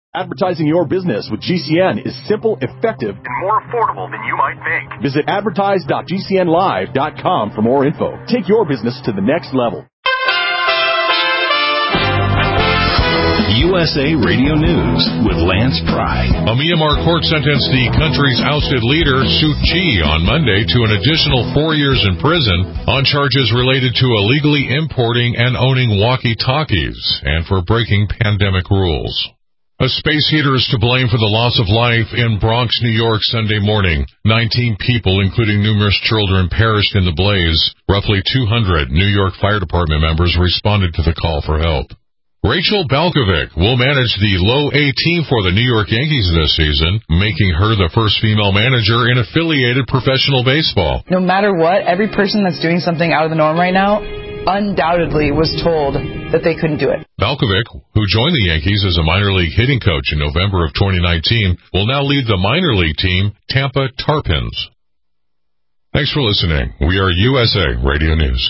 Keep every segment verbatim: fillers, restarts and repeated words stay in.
Advertising your business with G C N is simple, effective, and more affordable than you might think. Visit advertise dot g c n live dot com for more info. Take your business to the next level. U S A Radio News with Lance Pry. A Myanmar court sentenced the country's ousted leader, Suu Kyi, on Monday to an additional four years in prison on charges related to illegally importing and owning walkie-talkies and for breaking pandemic rules. A space heater is to blame for the loss of life in Bronx, New York, Sunday morning. Nineteen people, including numerous children, perished in the blaze. Roughly two hundred New York Fire Department members responded to the call for help. Rachel Balkovec will manage the low A team for the New York Yankees this season, making her the first female manager in affiliated professional baseball. No matter what, every person that's doing something out of the norm right now undoubtedly was told that they couldn't do it. Balkovec, who joined the Yankees as a minor league hitting coach in November of twenty nineteen, will now lead the minor league team, Tampa Tarpons. Thanks for listening. We are U S A Radio News.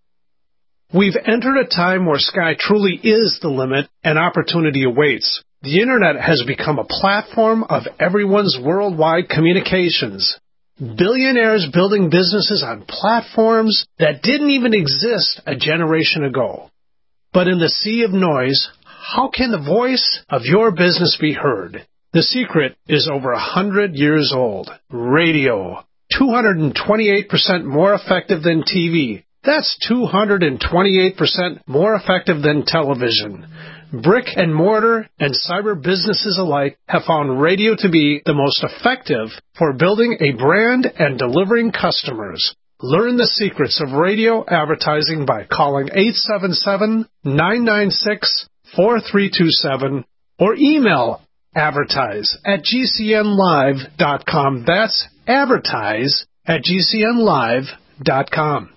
We've entered a time where sky truly is the limit and opportunity awaits. The Internet has become a platform of everyone's worldwide communications. Billionaires building businesses on platforms that didn't even exist a generation ago. But in the sea of noise, how can the voice of your business be heard? The secret is over a hundred years old. Radio. two hundred twenty-eight percent more effective than T V. That's two hundred twenty-eight percent more effective than television. Brick and mortar and cyber businesses alike have found radio to be the most effective for building a brand and delivering customers. Learn the secrets of radio advertising by calling eight seven seven, nine nine six, four three two seven or email advertise at g c n live dot com. That's advertise at g c n live dot com.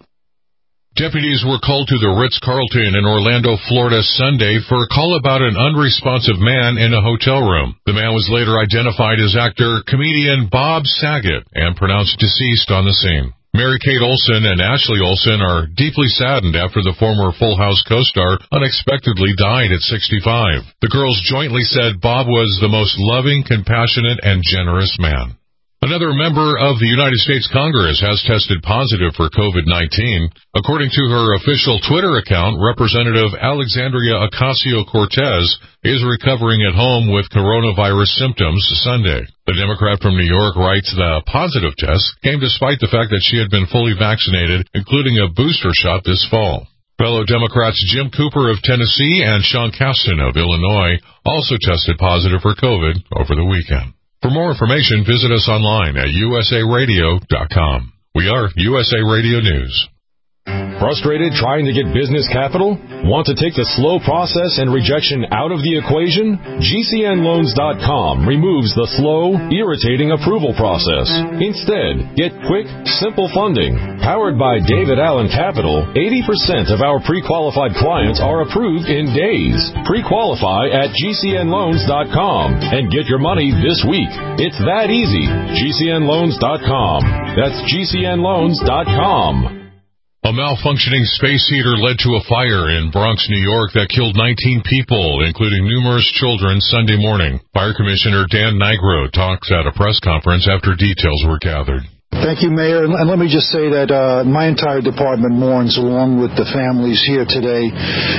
Deputies were called to the Ritz-Carlton in Orlando, Florida, Sunday for a call about an unresponsive man in a hotel room. The man was later identified as actor-comedian Bob Saget and pronounced deceased on the scene. Mary-Kate Olsen and Ashley Olsen are deeply saddened after the former Full House co-star unexpectedly died at sixty-five. The girls jointly said Bob was the most loving, compassionate, and generous man. Another member of the United States Congress has tested positive for covid nineteen. According to her official Twitter account, Representative Alexandria Ocasio-Cortez is recovering at home with coronavirus symptoms Sunday. The Democrat from New York writes the positive test came despite the fact that she had been fully vaccinated, including a booster shot this fall. Fellow Democrats Jim Cooper of Tennessee and Sean Casten of Illinois also tested positive for COVID over the weekend. For more information, visit us online at u s a radio dot com. We are U S A Radio News. Frustrated trying to get business capital? Want to take the slow process and rejection out of the equation? G C N loans dot com removes the slow, irritating approval process. Instead, get quick, simple funding. Powered by David Allen Capital, eighty percent of our pre-qualified clients are approved in days. Pre-qualify at G C N loans dot com and get your money this week. It's that easy. G C N loans dot com. That's G C N loans dot com. A malfunctioning space heater led to a fire in Bronx, New York that killed nineteen people, including numerous children, Sunday morning. Fire Commissioner Dan Nigro talked at a press conference after details were gathered. Thank you, Mayor. And let me just say that uh, my entire department mourns along with the families here today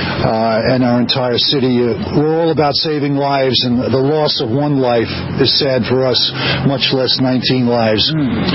uh, and our entire city. Uh, we're all about saving lives, and the loss of one life is sad for us, much less nineteen lives.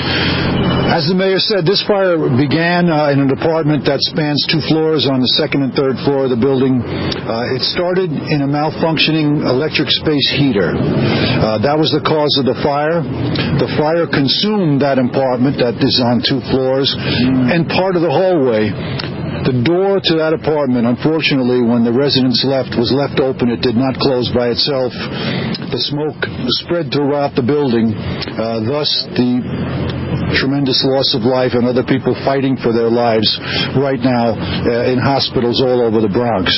Mm. As the mayor said, this fire began uh, in an apartment that spans two floors on the second and third floor of the building. Uh, it started in a malfunctioning electric space heater. Uh, that was the cause of the fire. The fire consumed that apartment that is on two floors and part of the hallway. The door to that apartment, unfortunately, when the residents left, was left open. It did not close by itself. The smoke spread throughout the building, uh, thus the tremendous loss of life and other people fighting for their lives right now uh, in hospitals all over the Bronx.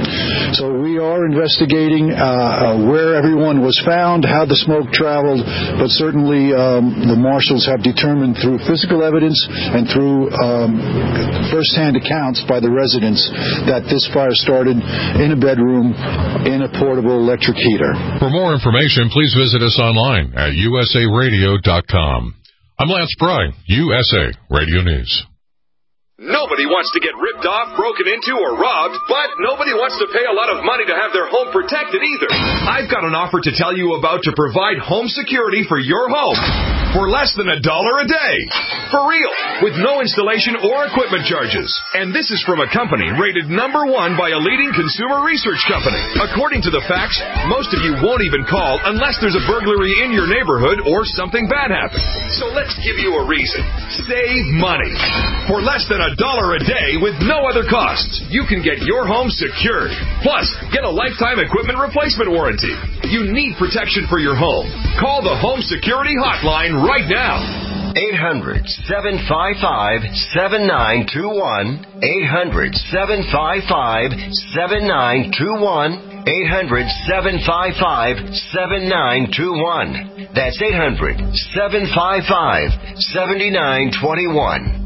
So we are investigating uh, uh, where everyone was found, how the smoke traveled, but certainly um, the marshals have determined through physical evidence and through um, first-hand accounts announced by the residents that this fire started in a bedroom in a portable electric heater. For more information, please visit us online at U S A radio dot com. I'm Lance Pry, U S A Radio News. Nobody wants to get ripped off, broken into, or robbed, but nobody wants to pay a lot of money to have their home protected either. I've got an offer to tell you about to provide home security for your home for less than a dollar a day. For real, with no installation or equipment charges. And this is from a company rated number one by a leading consumer research company. According to the facts, most of you won't even call unless there's a burglary in your neighborhood or something bad happens. So let's give you a reason. Save money. For less than a dollar a day with no other costs, you can get your home secured. Plus, get a lifetime equipment replacement warranty. You need protection for your home. Call the Home Security Hotline right now. eight hundred, seven five five, seven nine two one. eight hundred, seven five five, seven nine two one. eight hundred, seven five five, seven nine two one. That's eight hundred, seven five five, seven nine two one.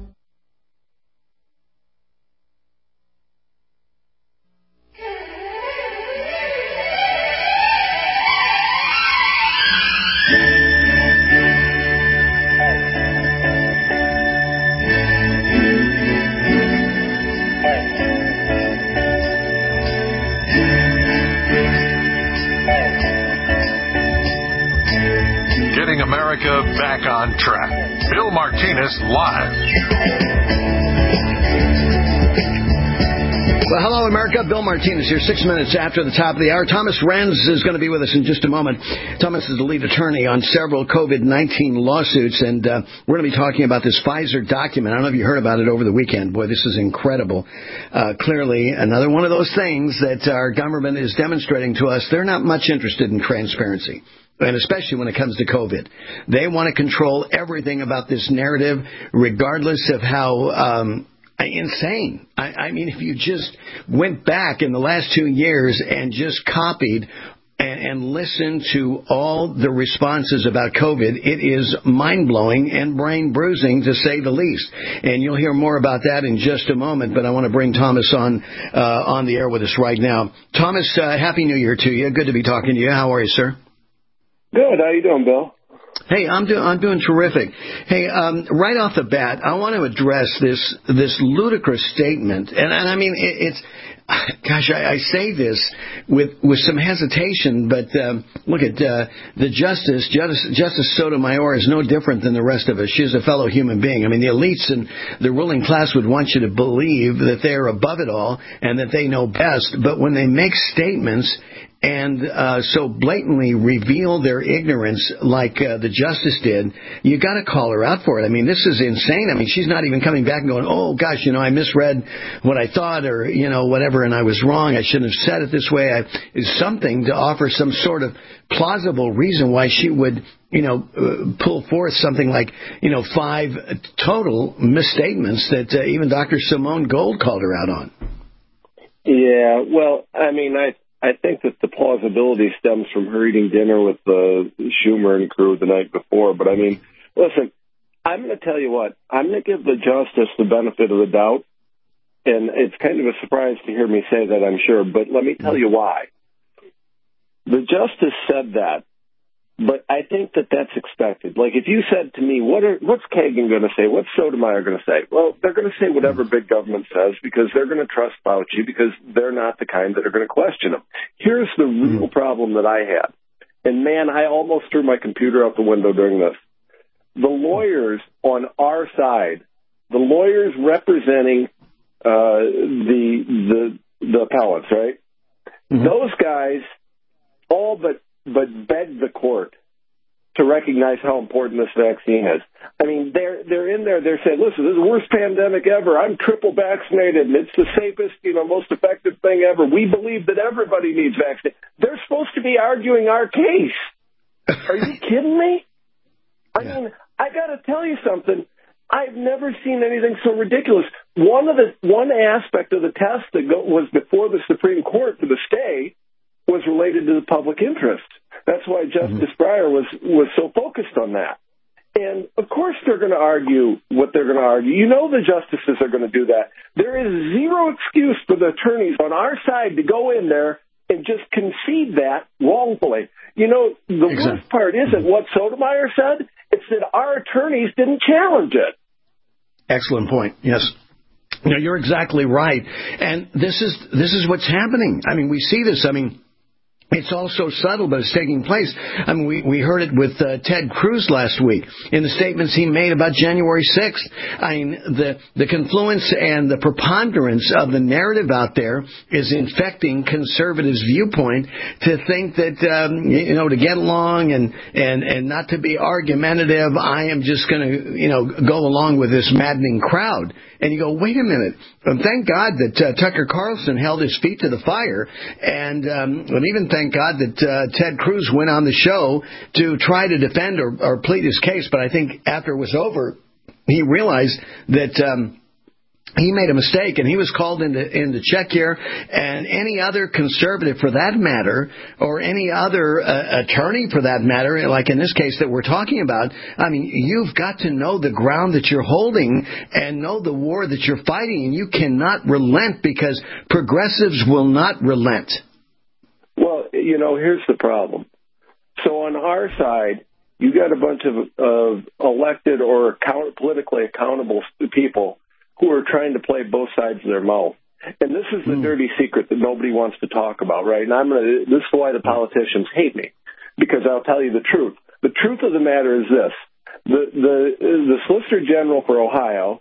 America back on track. Bill Martinez live. Well, hello, America. Bill Martinez here, six minutes after the top of the hour. Thomas Renz is going to be with us in just a moment. Thomas is the lead attorney on several COVID nineteen lawsuits, and uh, we're going to be talking about this Pfizer document. I don't know if you heard about it over the weekend. Boy, this is incredible. Uh, clearly, another one of those things that our government is demonstrating to us. They're not much interested in transparency. And especially when it comes to COVID. They want to control everything about this narrative, regardless of how um, insane. I, I mean, if you just went back in the last two years and just copied and, and listened to all the responses about COVID, it is mind-blowing and brain-bruising, to say the least. And you'll hear more about that in just a moment, but I want to bring Thomas on uh, on the air with us right now. Thomas, uh, Happy New Year to you. Good to be talking to you. How are you, sir? Good. How you doing, Bill? Hey, I'm doing I'm doing terrific. Hey, um, right off the bat, I want to address this this ludicrous statement, and, and I mean it, it's. Gosh, I, I say this with with some hesitation, but um, look at uh, the Justice, Justice Justice Sotomayor is no different than the rest of us. She's a fellow human being. I mean, the elites and the ruling class would want you to believe that they are above it all and that they know best. But when they make statements and uh, so blatantly reveal their ignorance like uh, the Justice did, you got to call her out for it. I mean, this is insane. I mean, she's not even coming back and going, oh, gosh, you know, I misread what I thought, or, you know, whatever, and I was wrong. I shouldn't have said it this way. I, is something to offer some sort of plausible reason why she would, you know, uh, pull forth something like, you know, five total misstatements that uh, even Doctor Simone Gold called her out on. Yeah, well, I mean, I I think that the plausibility stems from her eating dinner with uh, Schumer and crew the night before. But, I mean, listen, I'm going to tell you what. I'm going to give the Justice the benefit of the doubt. And it's kind of a surprise to hear me say that, I'm sure. But let me tell you why. The Justice said that. But I think that that's expected. Like, if you said to me, what are, what's Kagan going to say? What's Sotomayor going to say? Well, they're going to say whatever big government says because they're going to trust Fauci because they're not the kind that are going to question him. Here's the real problem that I had. And, man, I almost threw my computer out the window during this. The lawyers on our side, the lawyers representing uh, the, the, the appellants, right? Mm-hmm. Those guys all but but begged the court to recognize how important this vaccine is. I mean, they're they're in there, they're saying, listen, this is the worst pandemic ever. I'm triple vaccinated, and it's the safest, you know, most effective thing ever. We believe that everybody needs vaccine. They're supposed to be arguing our case. Are you kidding me? I yeah. mean, I got to tell you something. I've never seen anything so ridiculous. One of the one aspect of the test that go, was before the Supreme Court for the stay was related to the public interest. That's why Justice mm-hmm. Breyer was, was so focused on that. And, of course, they're going to argue what they're going to argue. You know the justices are going to do that. There is zero excuse for the attorneys on our side to go in there and just concede that wrongfully. You know, the exactly. worst part isn't what Sotomayor said. It's that our attorneys didn't challenge it. Excellent point. Yes. You know, you're exactly right. And this is this is what's happening. I mean, we see this. I mean, it's all so subtle, but it's taking place. I mean, we, we heard it with uh, Ted Cruz last week in the statements he made about January sixth. I mean, the, the confluence and the preponderance of the narrative out there is infecting conservatives' viewpoint to think that, um, you know, to get along and, and, and not to be argumentative, I am just going to, you know, go along with this maddening crowd. And you go, wait a minute. Um, thank God that uh, Tucker Carlson held his feet to the fire, and, um, and even thank God that uh, Ted Cruz went on the show to try to defend or, or plead his case. But I think after it was over, he realized that um, he made a mistake, and he was called into, into check here. And any other conservative, for that matter, or any other uh, attorney, for that matter, like in this case that we're talking about, I mean, you've got to know the ground that you're holding and know the war that you're fighting, and you cannot relent because progressives will not relent. Well, you know, here's the problem. So on our side, you got a bunch of, of elected or account, politically accountable people who are trying to play both sides of their mouth. And this is the mm. dirty secret that nobody wants to talk about, right? And I'm gonna, this is why the politicians hate me, because I'll tell you the truth. The truth of the matter is this. The, the, the Solicitor General for Ohio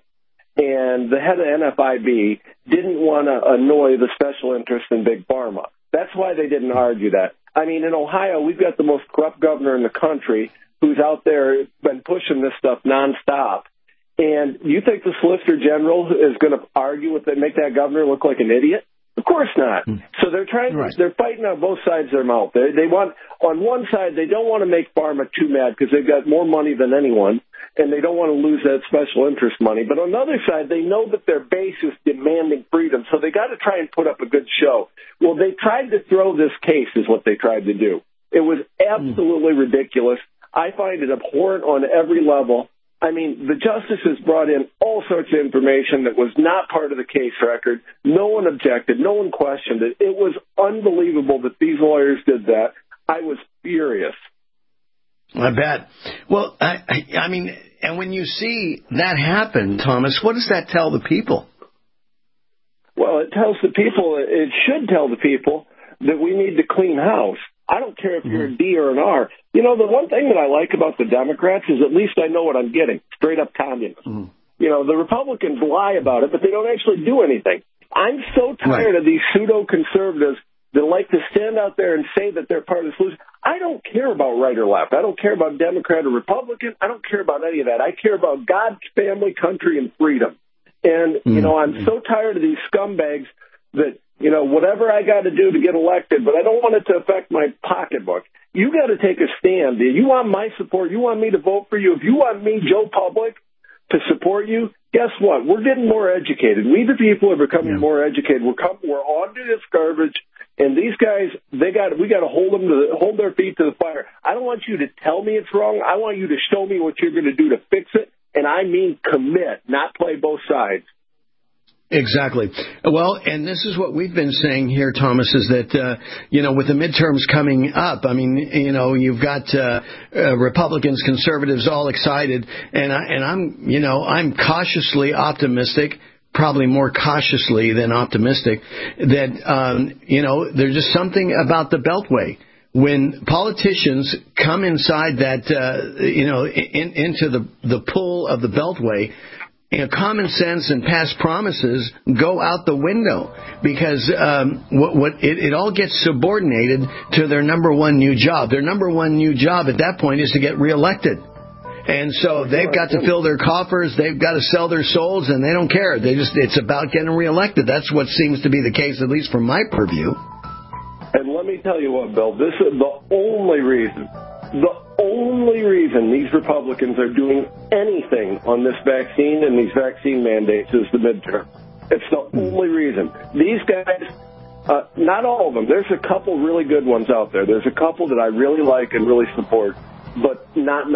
and the head of N F I B didn't want to annoy the special interest in Big Pharma. That's why they didn't argue that. I mean, in Ohio, we've got the most corrupt governor in the country who's out there been pushing this stuff nonstop. And you think the Solicitor General is going to argue with that, make that governor look like an idiot? Of course not. Mm. So they're trying. Right. They're fighting on both sides of their mouth. They, they want, on one side, they don't want to make pharma too mad because they've got more money than anyone, and they don't want to lose that special interest money. But on the other side, they know that their base is demanding freedom, so they got to try and put up a good show. Well, they tried to throw this case, is what they tried to do. It was absolutely mm. ridiculous. I find it abhorrent on every level. I mean, the justices brought in all sorts of information that was not part of the case record. No one objected. No one questioned it. It was unbelievable that these lawyers did that. I was furious. I bet. Well, I, I, I mean, and when you see that happen, Thomas, what does that tell the people? Well, it tells the people, it should tell the people that we need to clean house. I don't care if you're a D or an R. You know, the one thing that I like about the Democrats is at least I know what I'm getting, straight-up communism. Mm. You know, the Republicans lie about it, but they don't actually do anything. I'm so tired right. of these pseudo-conservatives that like to stand out there and say that they're part of the solution. I don't care about right or left. I don't care about Democrat or Republican. I don't care about any of that. I care about God, family, country, and freedom. And, mm. you know, I'm so tired of these scumbags that, you know, whatever I got to do to get elected, but I don't want it to affect my pocketbook. You got to take a stand. You want my support. You want me to vote for you. If you want me, Joe Public, to support you, guess what? We're getting more educated. We, the people, are becoming yeah. more educated. We're come, we're on to this garbage, and these guys, they got we got to hold them to the, hold their feet to the fire. I don't want you to tell me it's wrong. I want you to show me what you're going to do to fix it, and I mean commit, not play both sides. Exactly. Well, and this is what we've been saying here, Thomas, is that, uh, you know, with the midterms coming up, I mean, you know, you've got uh, uh, Republicans, conservatives all excited, and, I, and I'm, you know, I'm cautiously optimistic, probably more cautiously than optimistic, that, um, you know, there's just something about the Beltway. When politicians come inside that, uh, you know, in, into the, the pool of the Beltway, you know, common sense and past promises go out the window because um, what, what it, it all gets subordinated to their number one new job. Their number one new job at that point is to get reelected. And so they've got to fill their coffers, they've got to sell their souls, and they don't care. They just it's about getting reelected. That's what seems to be the case, at least from my purview. And let me tell you what, Bill, this is the only reason, the only reason these Republicans are doing anything on this vaccine and these vaccine mandates is the midterm. It's the only reason. These guys, uh, not all of them, there's a couple really good ones out there. There's a couple that I really like and really support, but not many.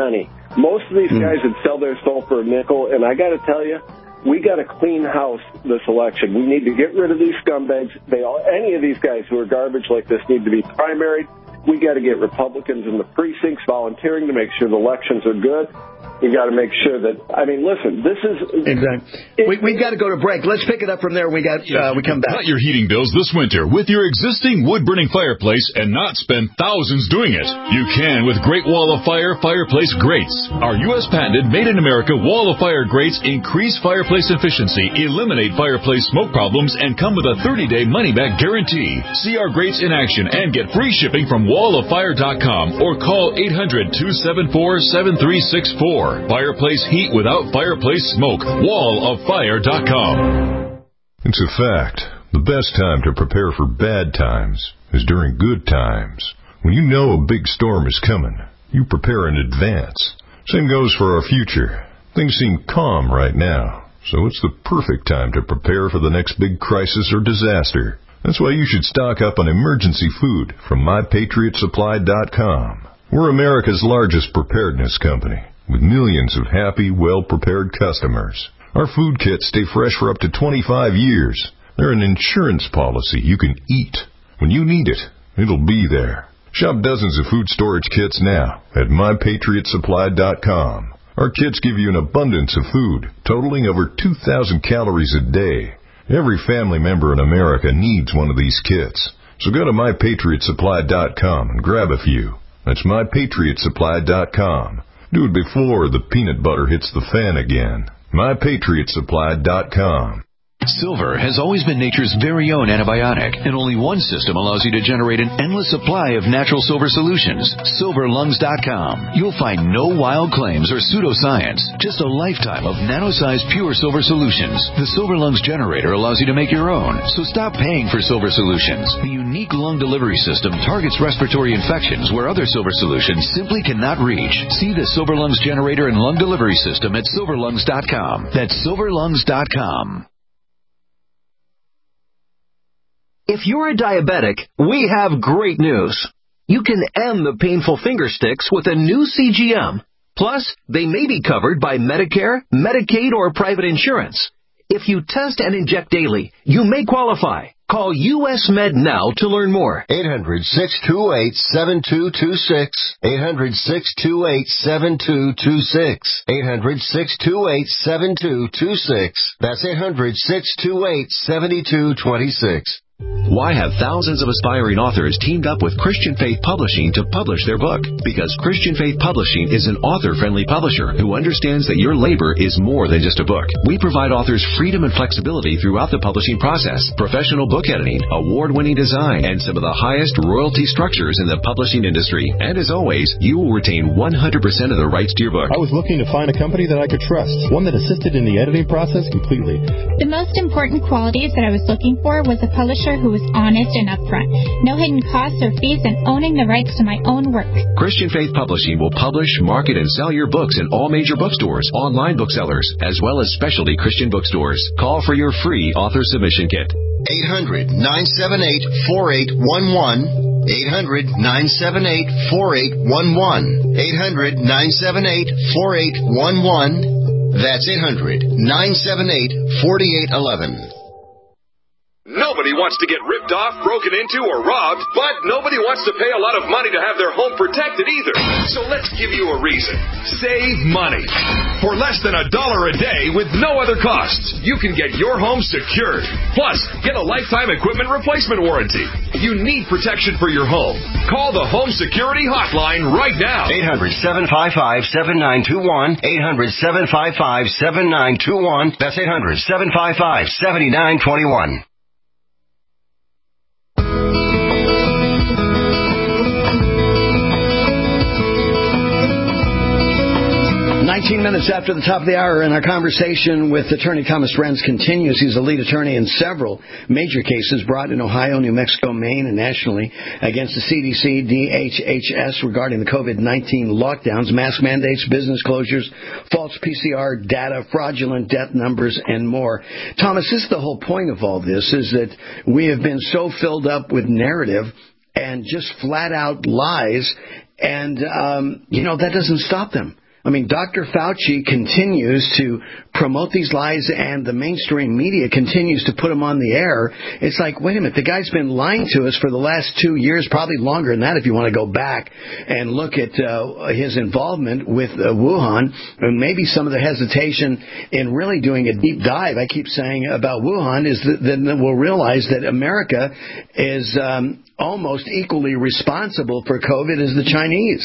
Most of these guys would sell their soul for a nickel, and I got to tell you, we got to clean house this election. We need to get rid of these scumbags. They all, any of these guys who are garbage like this need to be primaried. We got to get Republicans in the precincts volunteering to make sure the elections are good. We got to make sure that, I mean, listen, this is... Exactly. It, we, we've got to go to break. Let's pick it up from there. We got, uh, we come back. Cut your heating bills this winter with your existing wood-burning fireplace and not spend thousands doing it. You can with Great Wall of Fire fireplace grates. Our U S patented, made-in-America Wall of Fire grates increase fireplace efficiency, eliminate fireplace smoke problems, and come with a thirty-day money-back guarantee. See our grates in action and get free shipping from wall of fire dot com or call eight hundred, two seven four, seven three six four. Fireplace heat without fireplace smoke. wall of fire dot com. It's a fact. The best time to prepare for bad times is during good times. When you know a big storm is coming, you prepare in advance. Same goes for our future. Things seem calm right now, so it's the perfect time to prepare for the next big crisis or disaster. That's why you should stock up on emergency food from my patriot supply dot com. We're America's largest preparedness company, with millions of happy, well-prepared customers. Our food kits stay fresh for up to twenty-five years. They're an insurance policy you can eat. When you need it, it'll be there. Shop dozens of food storage kits now at my patriot supply dot com. Our kits give you an abundance of food, totaling over two thousand calories a day. Every family member in America needs one of these kits. So go to my patriot supply dot com and grab a few. That's my patriot supply dot com. Do it before the peanut butter hits the fan again. my patriot supply dot com. Silver has always been nature's very own antibiotic, and only one system allows you to generate an endless supply of natural silver solutions. silver lungs dot com. You'll find no wild claims or pseudoscience, just a lifetime of nano-sized pure silver solutions. The Silver Lungs generator allows you to make your own, so stop paying for silver solutions. The unique lung delivery system targets respiratory infections where other silver solutions simply cannot reach. See the Silver Lungs generator and lung delivery system at silver lungs dot com. That's silver lungs dot com. If you're a diabetic, we have great news. You can end the painful finger sticks with a new C G M. Plus, they may be covered by Medicare, Medicaid, or private insurance. If you test and inject daily, you may qualify. Call U S Med now to learn more. eight hundred, six two eight, seven two two six. eight hundred, six two eight, seven two two six. eight hundred, six two eight, seven two two six. That's eight hundred, six two eight, seven two two six. Why have thousands of aspiring authors teamed up with Christian Faith Publishing to publish their book? Because Christian Faith Publishing is an author-friendly publisher who understands that your labor is more than just a book. We provide authors freedom and flexibility throughout the publishing process, professional book editing, award-winning design, and some of the highest royalty structures in the publishing industry. And as always, you will retain one hundred percent of the rights to your book. I was looking to find a company that I could trust, one that assisted in the editing process completely. The most important qualities that I was looking for was a publisher who was honest and upfront, no hidden costs or fees, and owning the rights to my own work. Christian Faith Publishing will publish, market, and sell your books in all major bookstores, online booksellers, as well as specialty Christian bookstores. Call for your free author submission kit. eight hundred, nine seven eight, four eight one one. eight hundred, nine seven eight, four eight one one. eight hundred, nine seven eight, four eight one one. That's eight hundred, nine seven eight, four eight one one. Nobody wants to get ripped off, broken into, or robbed, but nobody wants to pay a lot of money to have their home protected either. So let's give you a reason. Save money. For less than a dollar a day with no other costs, you can get your home secured. Plus, get a lifetime equipment replacement warranty. You need protection for your home. Call the Home Security Hotline right now. eight hundred, seven five five, seven nine two one. eight hundred, seven five five, seven nine two one. That's eight hundred, seven five five, seven nine two one. nineteen minutes after the top of the hour, and our conversation with attorney Thomas Renz continues. He's a lead attorney in several major cases brought in Ohio, New Mexico, Maine, and nationally against the C D C, D H H S regarding the COVID nineteen lockdowns, mask mandates, business closures, false P C R data, fraudulent death numbers, and more. Thomas, this is the whole point of all this, is that we have been so filled up with narrative and just flat-out lies, and, um, you know, that doesn't stop them. I mean, Doctor Fauci continues to promote these lies, and the mainstream media continues to put them on the air. It's like, wait a minute, the guy's been lying to us for the last two years, probably longer than that if you want to go back and look at uh, his involvement with uh, Wuhan, and maybe some of the hesitation in really doing a deep dive, I keep saying, about Wuhan, is that then we'll realize that America is um, almost equally responsible for COVID as the Chinese.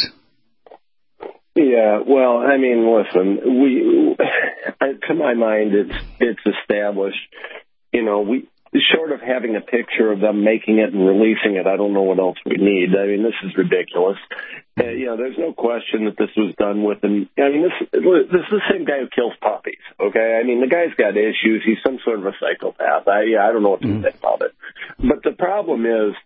Yeah, well, I mean, listen, we, to my mind, it's it's established. You know, we short of having a picture of them making it and releasing it, I don't know what else we need. I mean, this is ridiculous. Uh, you know, there's no question that this was done with, and I mean, this this is the same guy who kills puppies. Okay, I mean, the guy's got issues. He's some sort of a psychopath. I yeah, I don't know what to mm. think about it. But the problem is,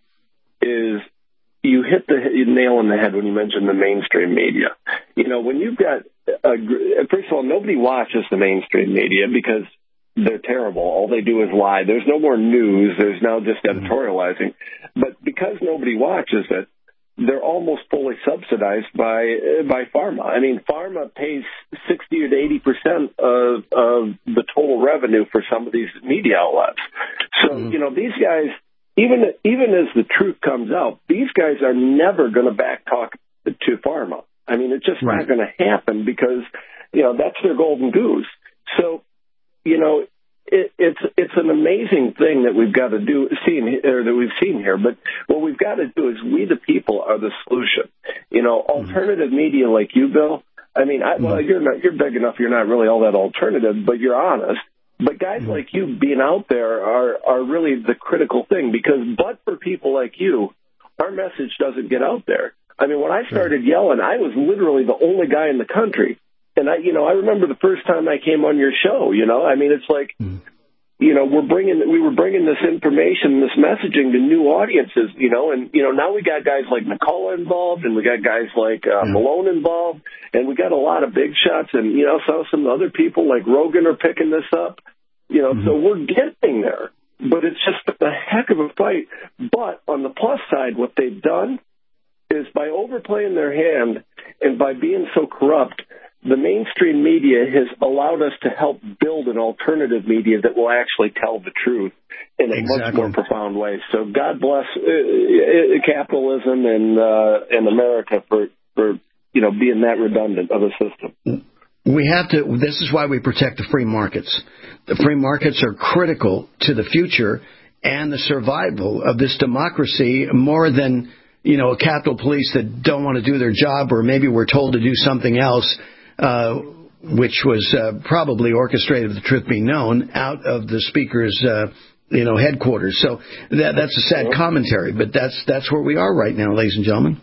is you hit the nail on the head when you mentioned the mainstream media. You know, when you've got, a, first of all, nobody watches the mainstream media because they're terrible. All they do is lie. There's no more news. There's now just editorializing. But because nobody watches it, they're almost fully subsidized by by pharma. I mean, pharma pays sixty to eighty percent of, of the total revenue for some of these media outlets. So, mm-hmm. you know, these guys, Even even as the truth comes out, these guys are never going to back talk to pharma. I mean, it's just right. not going to happen because, you know, that's their golden goose. So, you know, it, it's it's an amazing thing that we've got to do, seen or that we've seen here. But what we've got to do is we, the people, are the solution. You know, alternative mm-hmm. media like you, Bill. I mean, I, well, you're not you're big enough. You're not really all that alternative, but you're honest. But guys mm-hmm. like you being out there are, are really the critical thing because but for people like you, our message doesn't get out there. I mean, when I started sure. yelling, I was literally the only guy in the country. And, I, you know, I remember the first time I came on your show, you know, I mean, it's like, mm-hmm. you know, we're bringing, we were bringing this information, this messaging to new audiences, you know, and, you know, now we got guys like McCullough involved and we got guys like uh, mm-hmm. Malone involved and we got a lot of big shots and, you know, so some other people like Rogan are picking this up, you know, mm-hmm. so we're getting there, but it's just a heck of a fight. But on the plus side, what they've done is by overplaying their hand and by being so corrupt, the mainstream media has allowed us to help build an alternative media that will actually tell the truth in a exactly. much more profound way. So God bless uh, capitalism and uh, and America for, for you know being that redundant of a system. We have to. This is why we protect the free markets. The free markets are critical to the future and the survival of this democracy more than you know Capitol Police that don't want to do their job or maybe we're told to do something else. Uh, which was uh, probably orchestrated, if the truth be known, out of the speaker's, uh, you know, headquarters. So that, that's a sad commentary, but that's that's where we are right now, ladies and gentlemen.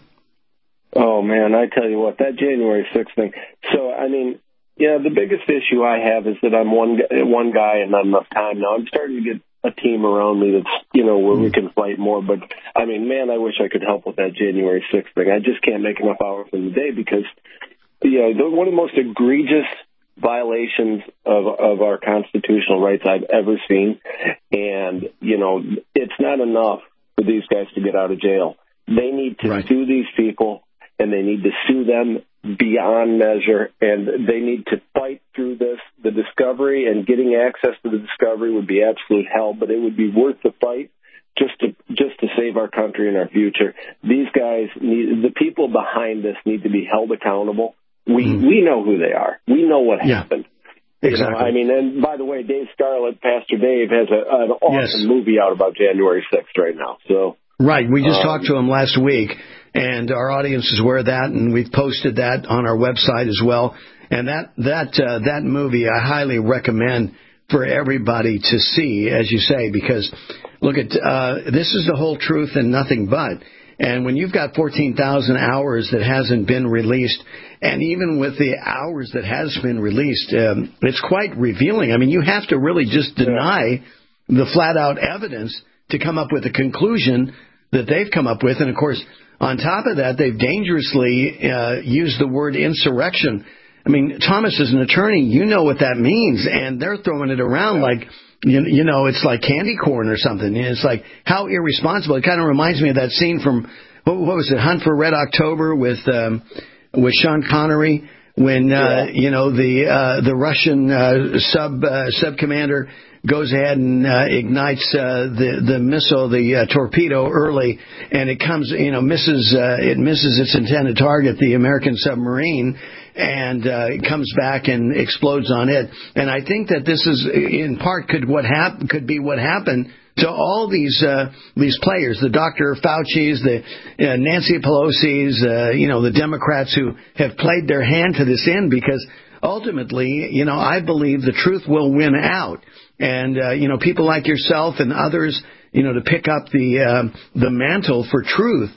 Oh, man, I tell you what, that January sixth thing. So, I mean, yeah, the biggest issue I have is that I'm one, one guy and not enough time. Now, I'm starting to get a team around me that's, you know, where we can fight more. But, I mean, man, I wish I could help with that January sixth thing. I just can't make enough hours in the day because yeah, one of the most egregious violations of of our constitutional rights I've ever seen. And, you know, it's not enough for these guys to get out of jail. They need to right. sue these people, and they need to sue them beyond measure, and they need to fight through this. The discovery and getting access to the discovery would be absolute hell, but it would be worth the fight. Just to just to save our country and our future. These guys, need, the people behind this need to be held accountable. We mm. we know who they are. We know what yeah. happened. Exactly. You know, I mean, and by the way, Dave Scarlett, Pastor Dave, has a, an awesome yes. movie out about January sixth right now. So right, we just um, talked to him last week, and our audience is aware of that, and we've posted that on our website as well. And that that uh, that movie, I highly recommend for everybody to see, as you say, because look at uh, this is the whole truth and nothing but. And when you've got fourteen thousand hours that hasn't been released, and even with the hours that has been released, um, it's quite revealing. I mean, you have to really just deny the flat-out evidence to come up with a conclusion that they've come up with. And, of course, on top of that, they've dangerously uh, used the word insurrection. I mean, Thomas, as an attorney, you know what that means, and they're throwing it around like, you, you know, it's like candy corn or something. And it's like, how irresponsible. It kind of reminds me of that scene from, what, what was it, Hunt for Red October with um, with Sean Connery, when uh, yeah. you know the uh, the Russian uh, sub uh, sub commander goes ahead and uh, ignites uh, the the missile, the uh, torpedo early, and it comes, you know, misses uh, it misses its intended target, the American submarine, and uh, it comes back and explodes on it. And I think that this is in part could what hap- could be what happened to all these uh, these players, the Doctor Fauci's, the uh, Nancy Pelosi's, uh, you know, the Democrats who have played their hand to this end, because ultimately, you know, I believe the truth will win out. And, uh, you know, people like yourself and others, you know, to pick up the uh, the mantle for truth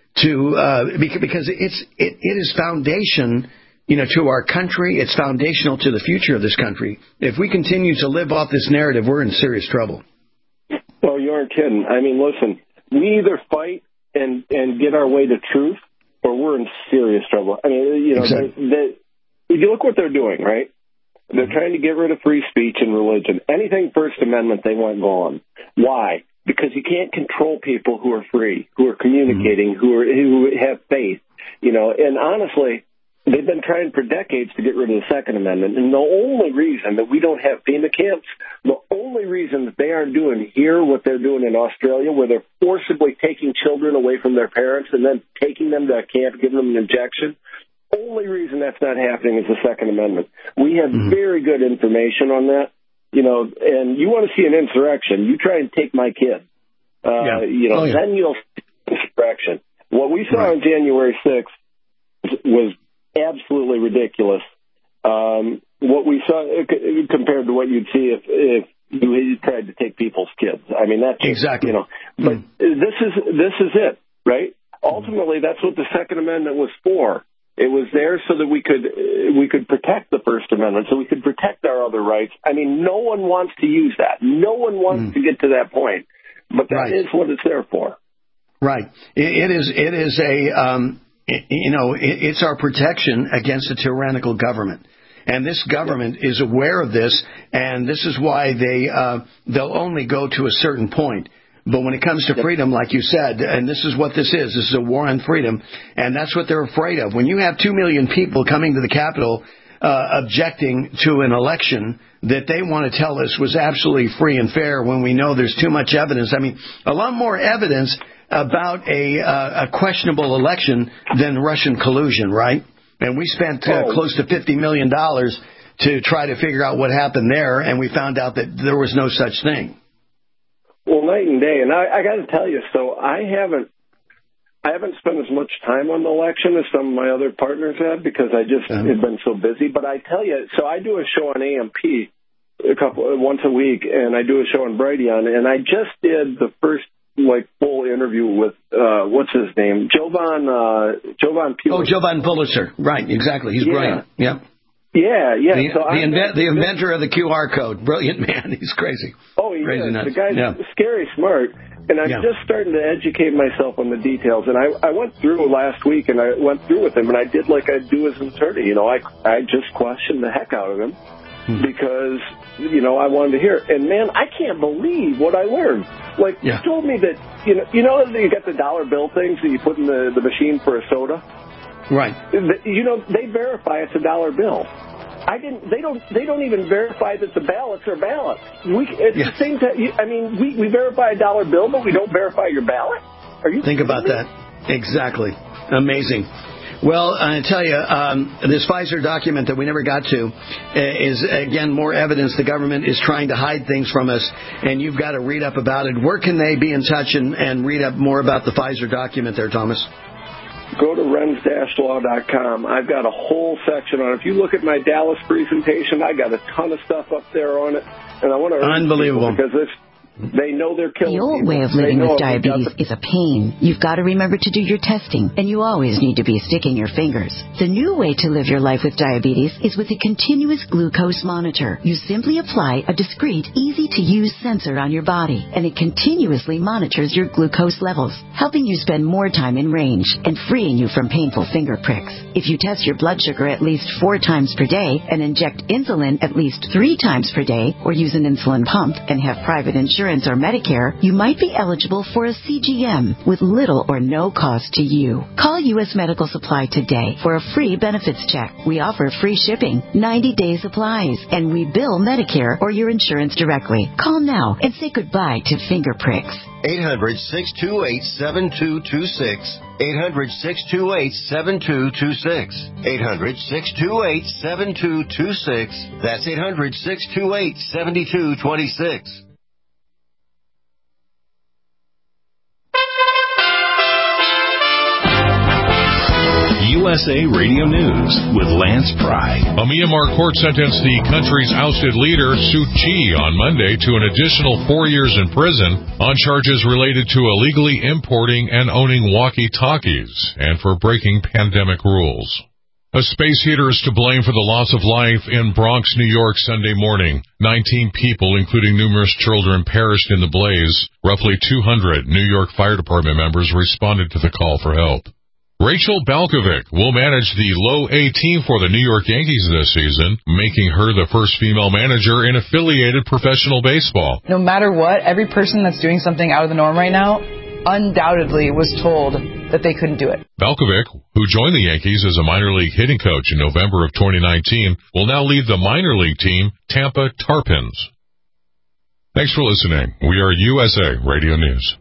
to uh, because it's it, it is foundation, you know, to our country. It's foundational to the future of this country. If we continue to live off this narrative, we're in serious trouble. Well, you aren't kidding. I mean, listen, we either fight and, and get our way to truth, or we're in serious trouble. I mean, you know, exactly. they, they, you look what they're doing, right? They're trying to get rid of free speech and religion. Anything First Amendment, they want gone. Why? Because you can't control people who are free, who are communicating, mm-hmm. who are who have faith. You know, and honestly, they've been trying for decades to get rid of the Second Amendment. And the only reason that we don't have FEMA camps, the only reason that they aren't doing here what they're doing in Australia, where they're forcibly taking children away from their parents and then taking them to a camp, giving them an injection, only reason that's not happening is the Second Amendment. We have mm-hmm. very good information on that, you know, and you want to see an insurrection, you try and take my kid. Uh, yeah. You know, oh, yeah. then you'll see insurrection. What we saw right. on January sixth was absolutely ridiculous. Um, what we saw compared to what you'd see if, if you tried to take people's kids. I mean, that's just, exactly, you know, but mm. this is, this is it, right? Ultimately, that's what the Second Amendment was for. It was there so that we could we could protect the First Amendment, so we could protect our other rights. I mean, no one wants to use that. No one wants mm. to get to that point, but that right. is what it's there for. Right. It, it is. It is a. Um, it, you know, it, it's our protection against a tyrannical government, and this government is aware of this, and this is why they uh, they'll only go to a certain point. But when it comes to freedom, like you said, and this is what this is, this is a war on freedom, and that's what they're afraid of. When you have two million people coming to the Capitol uh, objecting to an election that they want to tell us was absolutely free and fair, when we know there's too much evidence, I mean, a lot more evidence about a, uh, a questionable election than Russian collusion, right? And we spent uh, oh. close to fifty million dollars to try to figure out what happened there, and we found out that there was no such thing. Well, night and day, and I, I got to tell you, so I haven't, I haven't spent as much time on the election as some of my other partners have because I just uh-huh. have been so busy. But I tell you, so I do a show on A M P a couple once a week, and I do a show on Brighteon, and I just did the first like full interview with uh, what's his name, Jovan uh, Jovan Pulitzer. Oh, Jovan Pulitzer, right? Exactly, he's yeah. brilliant. Yep. Yeah, yeah. The, so the, inve- the inventor of the Q R code. Brilliant man. He's crazy. Oh, he crazy is. Nuts. The guy's yeah. scary smart. And I'm yeah. just starting to educate myself on the details. And I, I went through last week, and I went through with him, and I did like I do as an attorney. You know, I, I just questioned the heck out of him hmm. because, you know, I wanted to hear it. And, man, I can't believe what I learned. Like, yeah. you told me that, you know, you know you got the dollar bill things that you put in the, the machine for a soda? Right. You know, they verify it's a dollar bill. I didn't. They don't. They don't even verify that the ballots are ballots. We at yeah. the same time. I mean, we, we verify a dollar bill, but we don't verify your ballot. Are you think about me? that? Exactly. Amazing. Well, I tell you, um, this Pfizer document that we never got to is, again, more evidence the government is trying to hide things from us, and you've got to read up about it. Where can they be in touch and, and read up more about the Pfizer document there, Thomas? Go to renz dash law dot com. I've got a whole section on it. If you look at my Dallas presentation, I got a ton of stuff up there on it. And I want to Unbelievable. Because this, they know they're killing The old people. way of living with diabetes the... is a pain. You've got to remember to do your testing, and you always need to be sticking your fingers. The new way to live your life with diabetes is with a continuous glucose monitor. You simply apply a discreet, easy-to-use sensor on your body, and it continuously monitors your glucose levels, helping you spend more time in range and freeing you from painful finger pricks. If you test your blood sugar at least four times per day and inject insulin at least three times per day, or use an insulin pump and have private insurance, insurance or Medicare, you might be eligible for a C G M with little or no cost to you. Call U S Medical Supply today for a free benefits check. We offer free shipping, ninety-day supplies, and we bill Medicare or your insurance directly. Call now and say goodbye to finger pricks. eight hundred, six two eight, seven two two six. eight hundred, six two eight, seven two two six. eight hundred, six two eight, seven two two six. That's eight hundred, six two eight, seven two two six. U S A Radio News with Lance Pry. A Myanmar court sentenced the country's ousted leader, Suu Kyi, on Monday to an additional four years in prison on charges related to illegally importing and owning walkie-talkies and for breaking pandemic rules. A space heater is to blame for the loss of life in Bronx, New York, Sunday morning. nineteen people, including numerous children, perished in the blaze. Roughly two hundred New York Fire Department members responded to the call for help. Rachel Balkovec will manage the low A team for the New York Yankees this season, making her the first female manager in affiliated professional baseball. No matter what, every person that's doing something out of the norm right now undoubtedly was told that they couldn't do it. Balkovec, who joined the Yankees as a minor league hitting coach in November of twenty nineteen, will now lead the minor league team, Tampa Tarpons. Thanks for listening. We are U S A Radio News.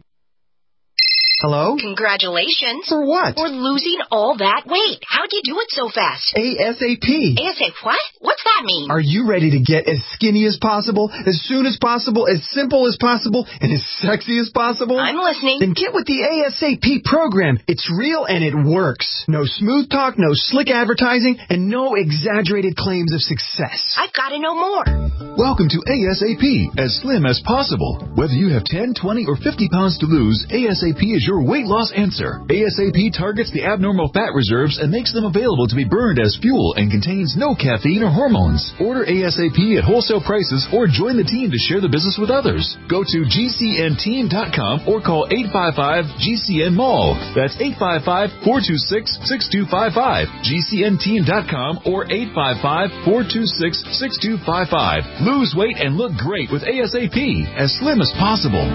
Hello? Congratulations. For what? For losing all that weight. How'd you do it so fast? ASAP. ASAP what? What's that mean? Are you ready to get as skinny as possible, as soon as possible, as simple as possible, and as sexy as possible? I'm listening. Then get with the ASAP program. It's real and it works. No smooth talk, no slick advertising, and no exaggerated claims of success. I've got to know more. Welcome to ASAP, as slim as possible. Whether you have ten, twenty, or fifty pounds to lose, ASAP is your weight loss answer. ASAP targets the abnormal fat reserves and makes them available to be burned as fuel and contains no caffeine or hormones. Order ASAP at wholesale prices or join the team to share the business with others. Go to G C N team dot com or call eight five five G C N Mall. That's eight five five, four two six, six two five five. G C N team dot com or eight five five, four two six, six two five five. Lose weight and look great with ASAP, as slim as possible.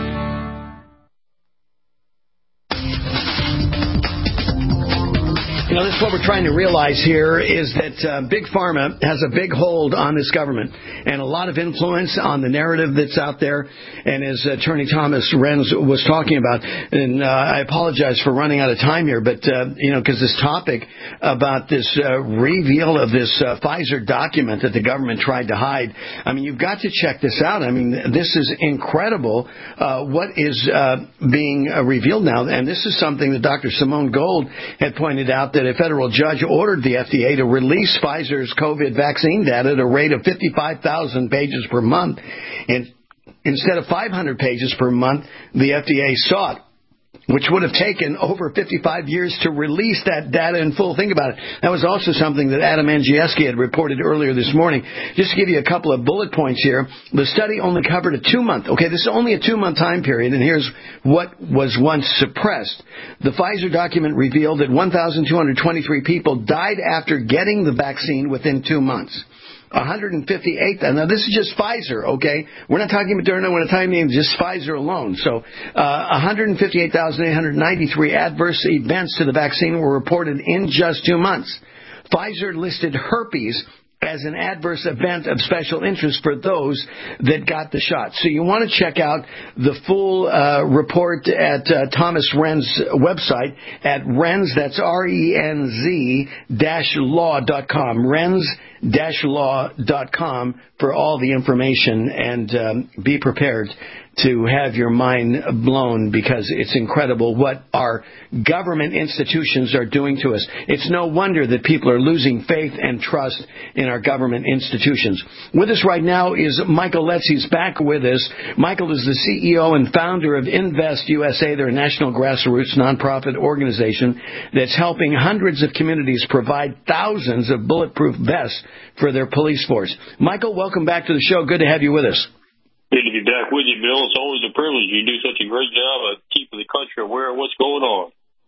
You know, this is what we're trying to realize here is that uh, Big Pharma has a big hold on this government and a lot of influence on the narrative that's out there. And as Attorney Thomas Renz was talking about, and uh, I apologize for running out of time here, but, uh, you know, because this topic about this uh, reveal of this uh, Pfizer document that the government tried to hide, I mean, you've got to check this out. I mean, this is incredible uh, what is uh, being uh, revealed now. And this is something that Doctor Simone Gold had pointed out, that a federal judge ordered the F D A to release Pfizer's COVID vaccine data at a rate of fifty-five thousand pages per month. And instead of five hundred pages per month, the F D A sought, which would have taken over fifty-five years to release that data in full. Think about it. That was also something that Adam Andrzejewski had reported earlier this morning. Just to give you a couple of bullet points here, the study only covered a two-month. Okay, this is only a two-month time period, and here's what was once suppressed. The Pfizer document revealed that one thousand two hundred twenty-three people died after getting the vaccine within two months. one hundred fifty-eight. Now, this is just Pfizer, okay? We're not talking Moderna. We're not talking just Pfizer alone. So, uh, one hundred fifty-eight thousand eight hundred ninety-three adverse events to the vaccine were reported in just two months. Pfizer listed herpes as an adverse event of special interest for those that got the shot. So you want to check out the full uh, report at uh, Thomas Renz's website at Renz, that's R E N Z dash law dot com, renz dash law dot com for all the information, and um, be prepared to have your mind blown, because it's incredible what our government institutions are doing to us. It's no wonder that people are losing faith and trust in our government institutions. With us right now is Michael Letts. He's back with us. Michael is the C E O and founder of Invest U S A. They're a national grassroots nonprofit organization that's helping hundreds of communities provide thousands of bulletproof vests for their police force. Michael, welcome back to the show. Good to have you with us. Good to be back with you, Bill. It's always a privilege. You do such a great job of keeping the country aware of what's going on.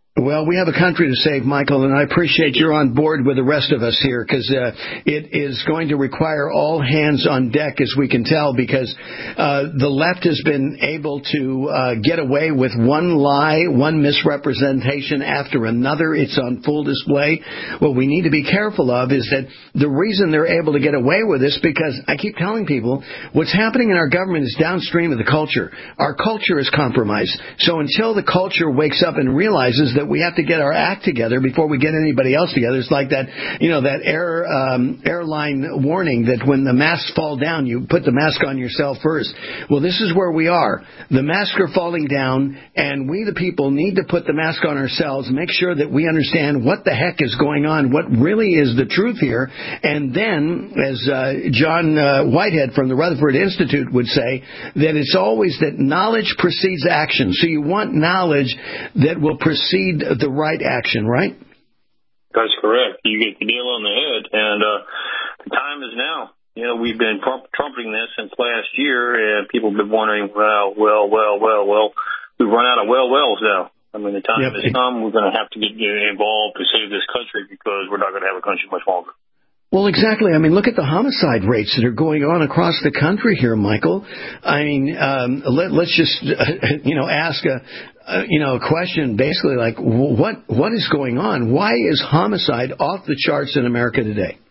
Well, we have a country to save, Michael, and I appreciate you're on board with the rest of us here because uh, it is going to require all hands on deck, as we can tell, because uh, the left has been able to uh, get away with one lie, one misrepresentation after another. It's on full display. What we need to be careful of is that the reason they're able to get away with this, because I keep telling people, what's happening in our government is downstream of the culture. Our culture is compromised. So until the culture wakes up and realizes that we have to get our act together before we get anybody else together. It's like that, you know, that air um, airline warning that when the masks fall down, you put the mask on yourself first. Well, this is where we are. The masks are falling down, and we, the people, need to put the mask on ourselves, make sure that we understand what the heck is going on, what really is the truth here, and then, as uh, John uh, Whitehead from the Rutherford Institute would say, that it's always that knowledge precedes action. So you want knowledge that will precede the right action, right? That's correct. You get the deal on the head, and uh, the time is now. You know, we've been trump- trumpeting this since last year, and people have been wondering, well, well, well, well, well, we've run out of well wells now. I mean, the time yep. has come. We're going to have to get involved to save this country because we're not going to have a country much longer. Well, exactly. I mean, look at the homicide rates that are going on across the country here, Michael. I mean, um, let, let's just, uh, you know, ask a, uh, you know, a question basically like, what what is going on? Why is homicide off the charts in America today?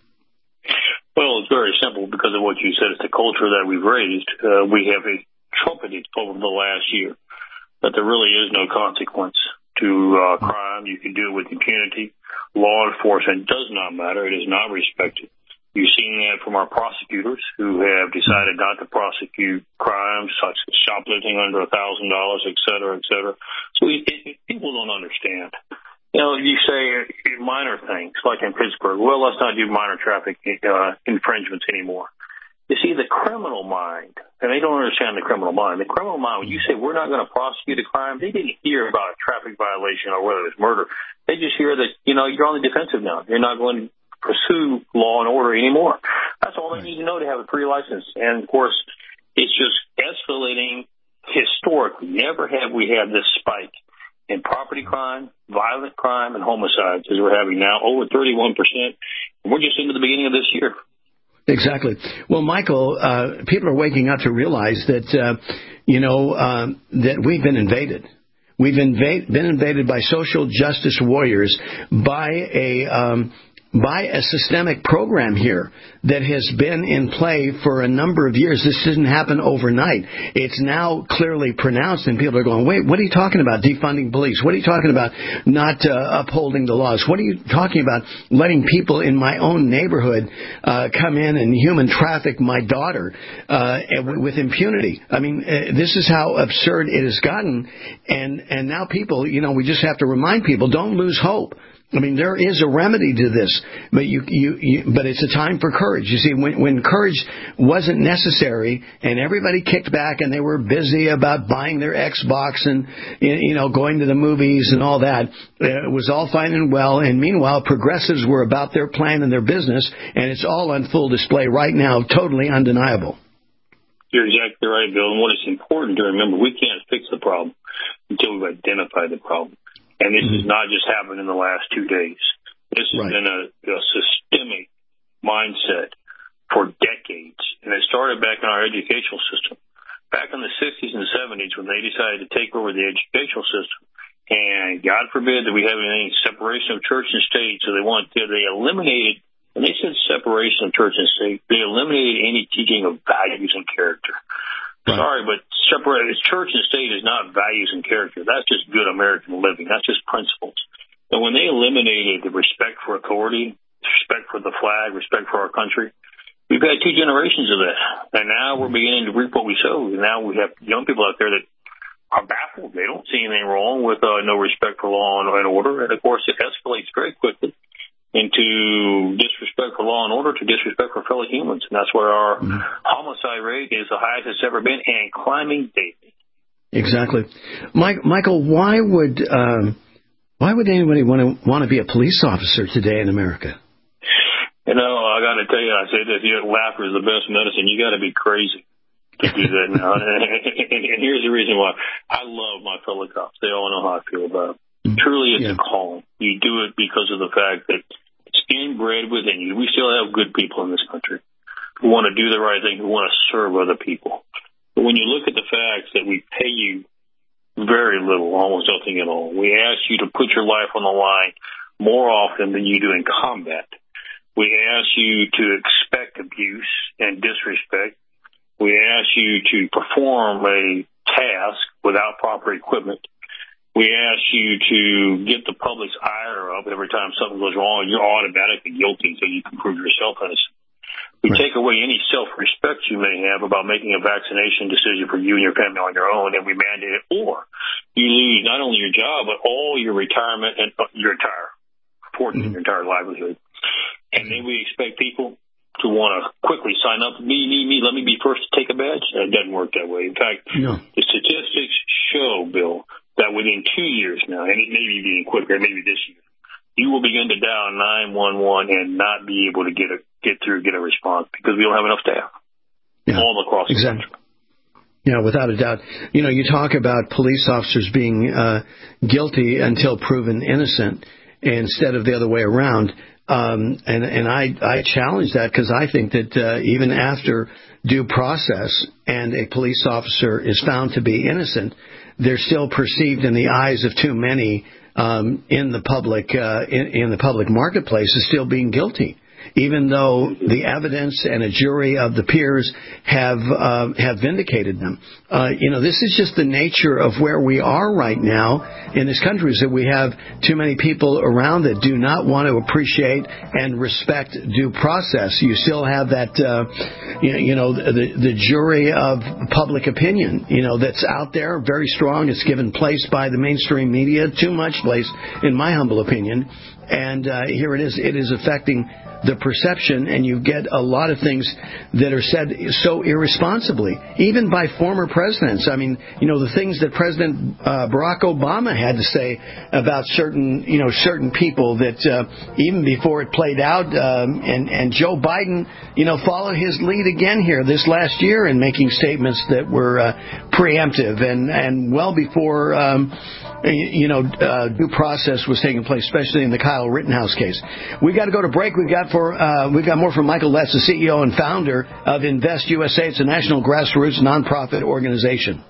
Well, it's very simple because of what you said. It's the culture that we've raised. Uh, we have a trumpeted over the last year that there really is no consequence to uh, crime. You can do it with impunity. Law enforcement does not matter. It is not respected. You've seen that from our prosecutors who have decided not to prosecute crimes such as shoplifting under one thousand dollars, et cetera, et cetera. So it, it, people don't understand. You know, you say minor things, like in Pittsburgh, well, let's not do minor traffic uh, infringements anymore. You see, the criminal mind, and they don't understand the criminal mind. The criminal mind, when you say we're not going to prosecute a crime, they didn't hear about a traffic violation or whether it's murder. They just hear that, you know, you're on the defensive now. You're not going to pursue law and order anymore. That's all they need to know to have a pre-license. And, of course, it's just escalating historically. Never have we had this spike in property crime, violent crime, and homicides as we're having now, over thirty-one percent. And we're just into the beginning of this year. Exactly. Well, Michael, uh, people are waking up to realize that, uh, you know, uh, that we've been invaded. We've invade, been invaded by social justice warriors, by a um, by a systemic program here that has been in play for a number of years. This didn't happen overnight. It's now clearly pronounced, and people are going, wait, what are you talking about, defunding police? What are you talking about, not uh, upholding the laws? What are you talking about, letting people in my own neighborhood uh, come in and human traffic my daughter uh, with impunity? I mean, uh, this is how absurd it has gotten, and, and now people, you know, we just have to remind people, don't lose hope. I mean, there is a remedy to this, but you, you, you, but it's a time for courage. You see, when, when courage wasn't necessary and everybody kicked back and they were busy about buying their Xbox and, you know, going to the movies and all that, it was all fine and well. And meanwhile, progressives were about their plan and their business, and it's all on full display right now, totally undeniable. You're exactly right, Bill. And what is important to remember, we can't fix the problem until we've identified the problem. And this mm-hmm. has not just happened in the last two days. This has right. been a, a systemic mindset for decades. And it started back in our educational system. Back in the sixties and seventies when they decided to take over the educational system. And God forbid that we have any separation of church and state. So they wanted to, they eliminated, when they said separation of church and state, they eliminated any teaching of values and character. Right. Sorry, but separate church and state is not values and character. That's just good American living. That's just principles. And when they eliminated the respect for authority, respect for the flag, respect for our country, we've had two generations of that. And now we're beginning to reap what we sow. And now we have young people out there that are baffled. They don't see anything wrong with uh, no respect for law and order. And, of course, it escalates very quickly into disrespect for law and order to disrespect for fellow humans. And that's where our mm-hmm. homicide rate is the highest it's ever been and climbing daily. Exactly. Mike, Michael, why would um, why would anybody want to want to be a police officer today in America? You know, I got to tell you, I said that you laughter is the best medicine. You got to be crazy to do that now. and, and, and here's the reason why. I love my fellow cops. They all know how I feel about them. Truly, it's yeah. a calling. You do it because of the fact that it's inbred within you. We still have good people in this country who want to do the right thing, who want to serve other people. But when you look at the facts that we pay you very little, almost nothing at all. We ask you to put your life on the line more often than you do in combat. We ask you to expect abuse and disrespect. We ask you to perform a task without proper equipment. We ask you to get the public's ire up every time something goes wrong. You're automatically guilty until you can prove yourself innocent. We right. take away any self-respect you may have about making a vaccination decision for you and your family on your own, and we mandate it. Or you lose not only your job, but all your retirement and your entire fortune, mm-hmm. your entire livelihood. And then we expect people to want to quickly sign up. Me, me, me, let me be first to take a badge. It doesn't work that way. In fact, no. the statistics show, Bill, that within two years now, and it may be getting quicker, maybe this year, you will begin to dial nine one one and not be able to get a, get through, get a response because we don't have enough staff yeah. all across the exactly. country. Yeah, without a doubt. You know, you talk about police officers being uh, guilty until proven innocent instead of the other way around. Um, and and I, I challenge that because I think that uh, even after due process and a police officer is found to be innocent, they're still perceived in the eyes of too many um, in the public uh, in, in the public marketplace as still being guilty, even though the evidence and a jury of the peers have uh, have vindicated them. Uh, you know, this is just the nature of where we are right now in this country, is that we have too many people around that do not want to appreciate and respect due process. You still have that, uh, you know, the, the jury of public opinion, you know, that's out there, very strong. It's given place by the mainstream media, too much place, in my humble opinion. And uh, here it is. It is affecting the perception, and you get a lot of things that are said so irresponsibly, even by former presidents. I mean, you know, the things that President uh, Barack Obama had to say about certain, you know, certain people that uh, even before it played out, um, and, and Joe Biden, you know, followed his lead again here this last year in making statements that were uh, preemptive and, and well before, um, you know, uh, due process was taking place, especially in the Kyle Rittenhouse case. We got to go to break. We've got for uh, we've got more from Michael Letts, the C E O and founder of Invest U S A. It's a national grassroots nonprofit organization.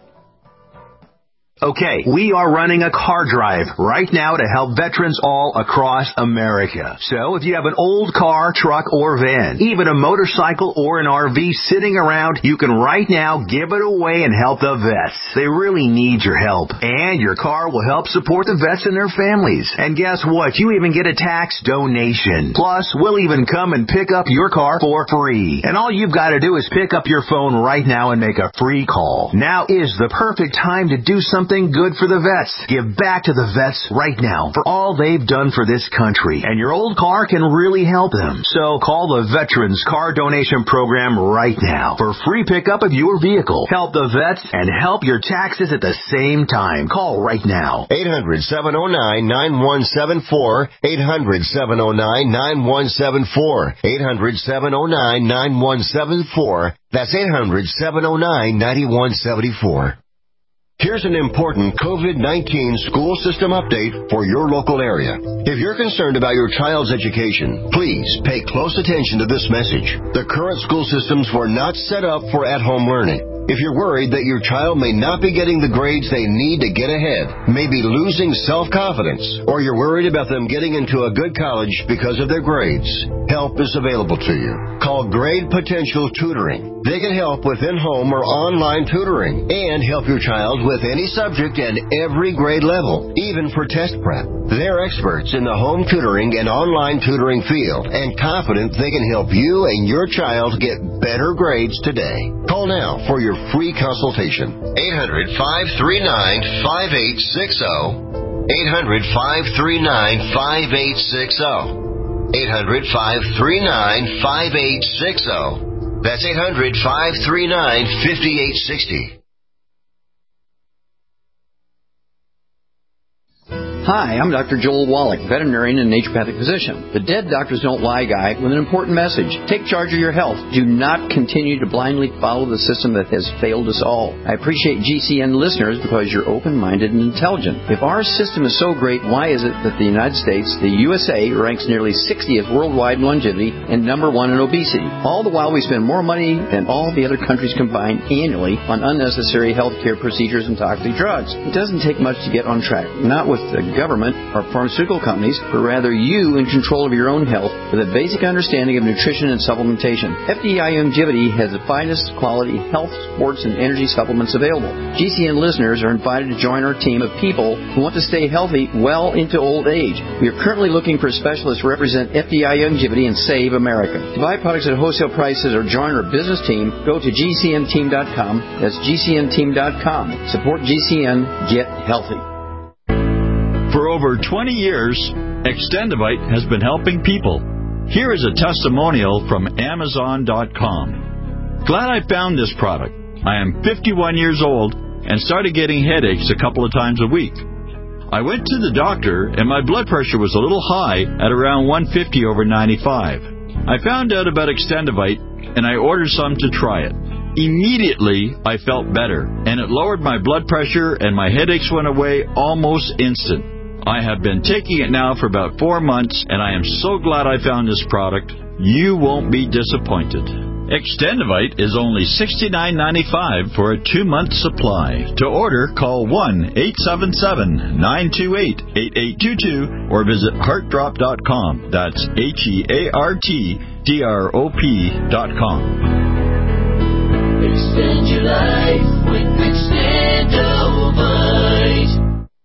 Okay, we are running a car drive right now to help veterans all across America. So if you have an old car, truck, or van, even a motorcycle or an R V sitting around, you can right now give it away and help the vets. They really need your help. And your car will help support the vets and their families. And guess what? You even get a tax donation. Plus, we'll even come and pick up your car for free. And all you've got to do is pick up your phone right now and make a free call. Now is the perfect time to do something good for the vets. Give back to the vets right now for all they've done for this country. And your old car can really help them. So call the Veterans Car Donation Program right now for free pickup of your vehicle. Help the vets and help your taxes at the same time. Call right now. eight hundred, seven oh nine, nine one seven four. eight hundred, seven oh nine, nine one seven four. eight hundred, seven oh nine, nine one seven four. That's eight hundred, seven oh nine, nine one seven four. Here's an important COVID nineteen school system update for your local area. If you're concerned about your child's education, please pay close attention to this message. The current school systems were not set up for at-home learning. If you're worried that your child may not be getting the grades they need to get ahead, maybe losing self-confidence, or you're worried about them getting into a good college because of their grades, help is available to you. Call Grade Potential Tutoring. They can help with in-home or online tutoring and help your child with any subject and every grade level, even for test prep. They're experts in the home tutoring and online tutoring field and confident they can help you and your child get better grades today. Call now for your free consultation. eight hundred, five three nine, five eight six zero. eight hundred, five three nine, five eight six zero. eight hundred, five three nine, five eight six zero. That's eight hundred, five three nine, five eight six zero. Hi, I'm Doctor Joel Wallach, veterinarian and naturopathic physician. The Dead Doctors Don't Lie guy with an important message. Take charge of your health. Do not continue to blindly follow the system that has failed us all. I appreciate G C N listeners because you're open-minded and intelligent. If our system is so great, why is it that the United States, the U S A, ranks nearly sixtieth worldwide in longevity and number one in obesity? All the while we spend more money than all the other countries combined annually on unnecessary health care procedures and toxic drugs. It doesn't take much to get on track. Not with the government or pharmaceutical companies, but rather you in control of your own health with a basic understanding of nutrition and supplementation. F D I Longevity has the finest quality health, sports, and energy supplements available. G C N listeners are invited to join our team of people who want to stay healthy well into old age. We are currently looking for specialists to represent F D I Longevity and Save America. To buy products at wholesale prices or join our business team, go to G C N team dot com. That's G C N team dot com. Support G C N. Get healthy. For over twenty years, Extendivite has been helping people. Here is a testimonial from Amazon dot com. Glad I found this product. I am fifty-one years old and started getting headaches a couple of times a week. I went to the doctor and my blood pressure was a little high at around one fifty over ninety-five. I found out about Extendivite and I ordered some to try it. Immediately, I felt better, and it lowered my blood pressure and my headaches went away almost instant. I have been taking it now for about four months, and I am so glad I found this product. You won't be disappointed. Extendivite is only sixty-nine ninety-five for a two-month supply. To order, call one eight seven seven, nine two eight, eight eight two two or visit heart drop dot com. That's H E A R T D R O P dot com. Extend your life with Extendivite.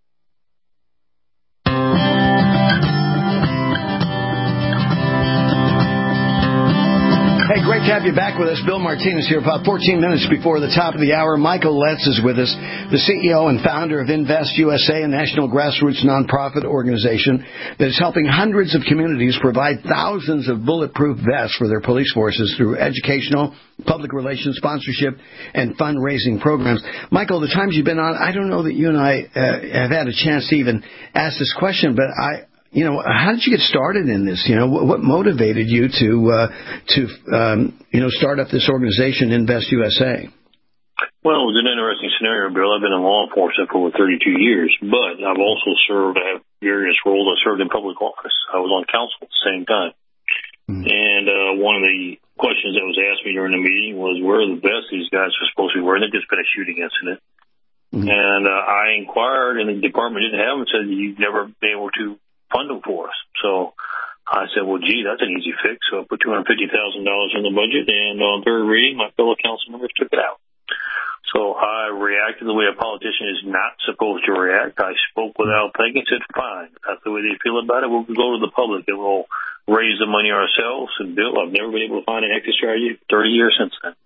Hey, great to have you back with us. Bill Martinez here, about fourteen minutes before the top of the hour. Michael Letts is with us, the C E O and founder of Invest U S A, a national grassroots nonprofit organization that is helping hundreds of communities provide thousands of bulletproof vests for their police forces through educational, public relations, sponsorship, and fundraising programs. Michael, the times you've been on, I don't know that you and I uh, have had a chance to even ask this question, but I... You know, how did you get started in this? You know, what, what motivated you to, uh, to um, you know, start up this organization, Invest U S A? Well, it was an interesting scenario, Bill. I've been in law enforcement for over thirty-two years, but I've also served, I have various roles. I served in public office. I was on council at the same time. Mm-hmm. And uh, one of the questions that was asked me during the meeting was, where are the vests these guys are supposed to be wearing? There'd just been a shooting incident. Mm-hmm. And uh, I inquired, and the department didn't have them, and said, you've never been able to fund them for us. So I said, well, gee, that's an easy fix. So I put two hundred fifty thousand dollars in the budget, and on third reading, my fellow council members took it out. So I reacted the way a politician is not supposed to react. I spoke without thinking, said, fine. If that's the way they feel about it, we'll go to the public and we'll raise the money ourselves. And Bill, I've never been able to find an exit strategy for thirty years since then.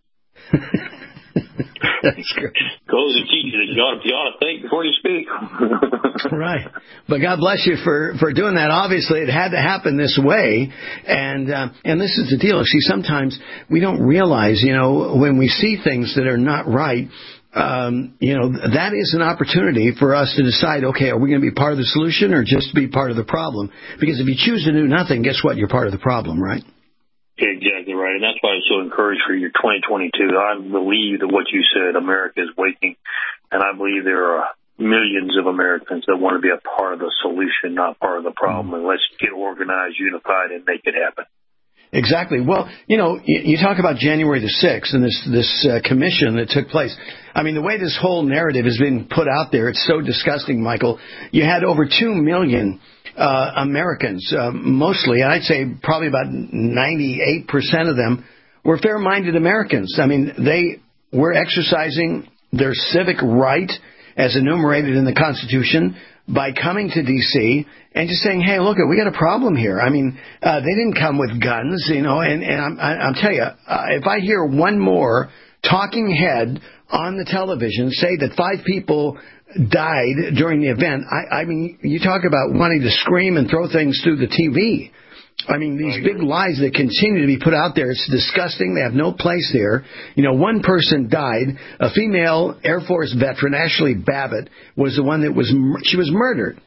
That's good. Goes to teach you that you ought, to, you ought to think before you speak. Right. But God bless you for, for doing that. Obviously, it had to happen this way. And uh, and this is the deal. See, sometimes we don't realize, you know, when we see things that are not right, um, you know, that is an opportunity for us to decide, okay, are we going to be part of the solution or just be part of the problem? Because if you choose to do nothing, guess what? You're part of the problem, right? Exactly right, and that's why I'm so encouraged for your twenty twenty-two. I believe that what you said, America is waking, and I believe there are millions of Americans that want to be a part of the solution, not part of the problem. And let's get organized, unified, and make it happen. Exactly. Well, you know, you, you talk about January the sixth and this this uh, commission that took place. I mean, the way this whole narrative has been put out there, it's so disgusting, Michael. You had over two million uh, Americans, uh, mostly, I'd say probably about ninety-eight percent of them were fair-minded Americans. I mean, they were exercising their civic right as enumerated in the Constitution by coming to D C and just saying, hey, look, we got a problem here. I mean, uh, they didn't come with guns, you know, and, and I'm, I'm telling you, uh, if I hear one more talking head on the television say that five people died during the event, I, I mean, you talk about wanting to scream and throw things through the T V. I mean, these big lies that continue to be put out there, it's disgusting. They have no place there. You know, one person died. A female Air Force veteran, Ashley Babbitt, was the one that was, she was murdered.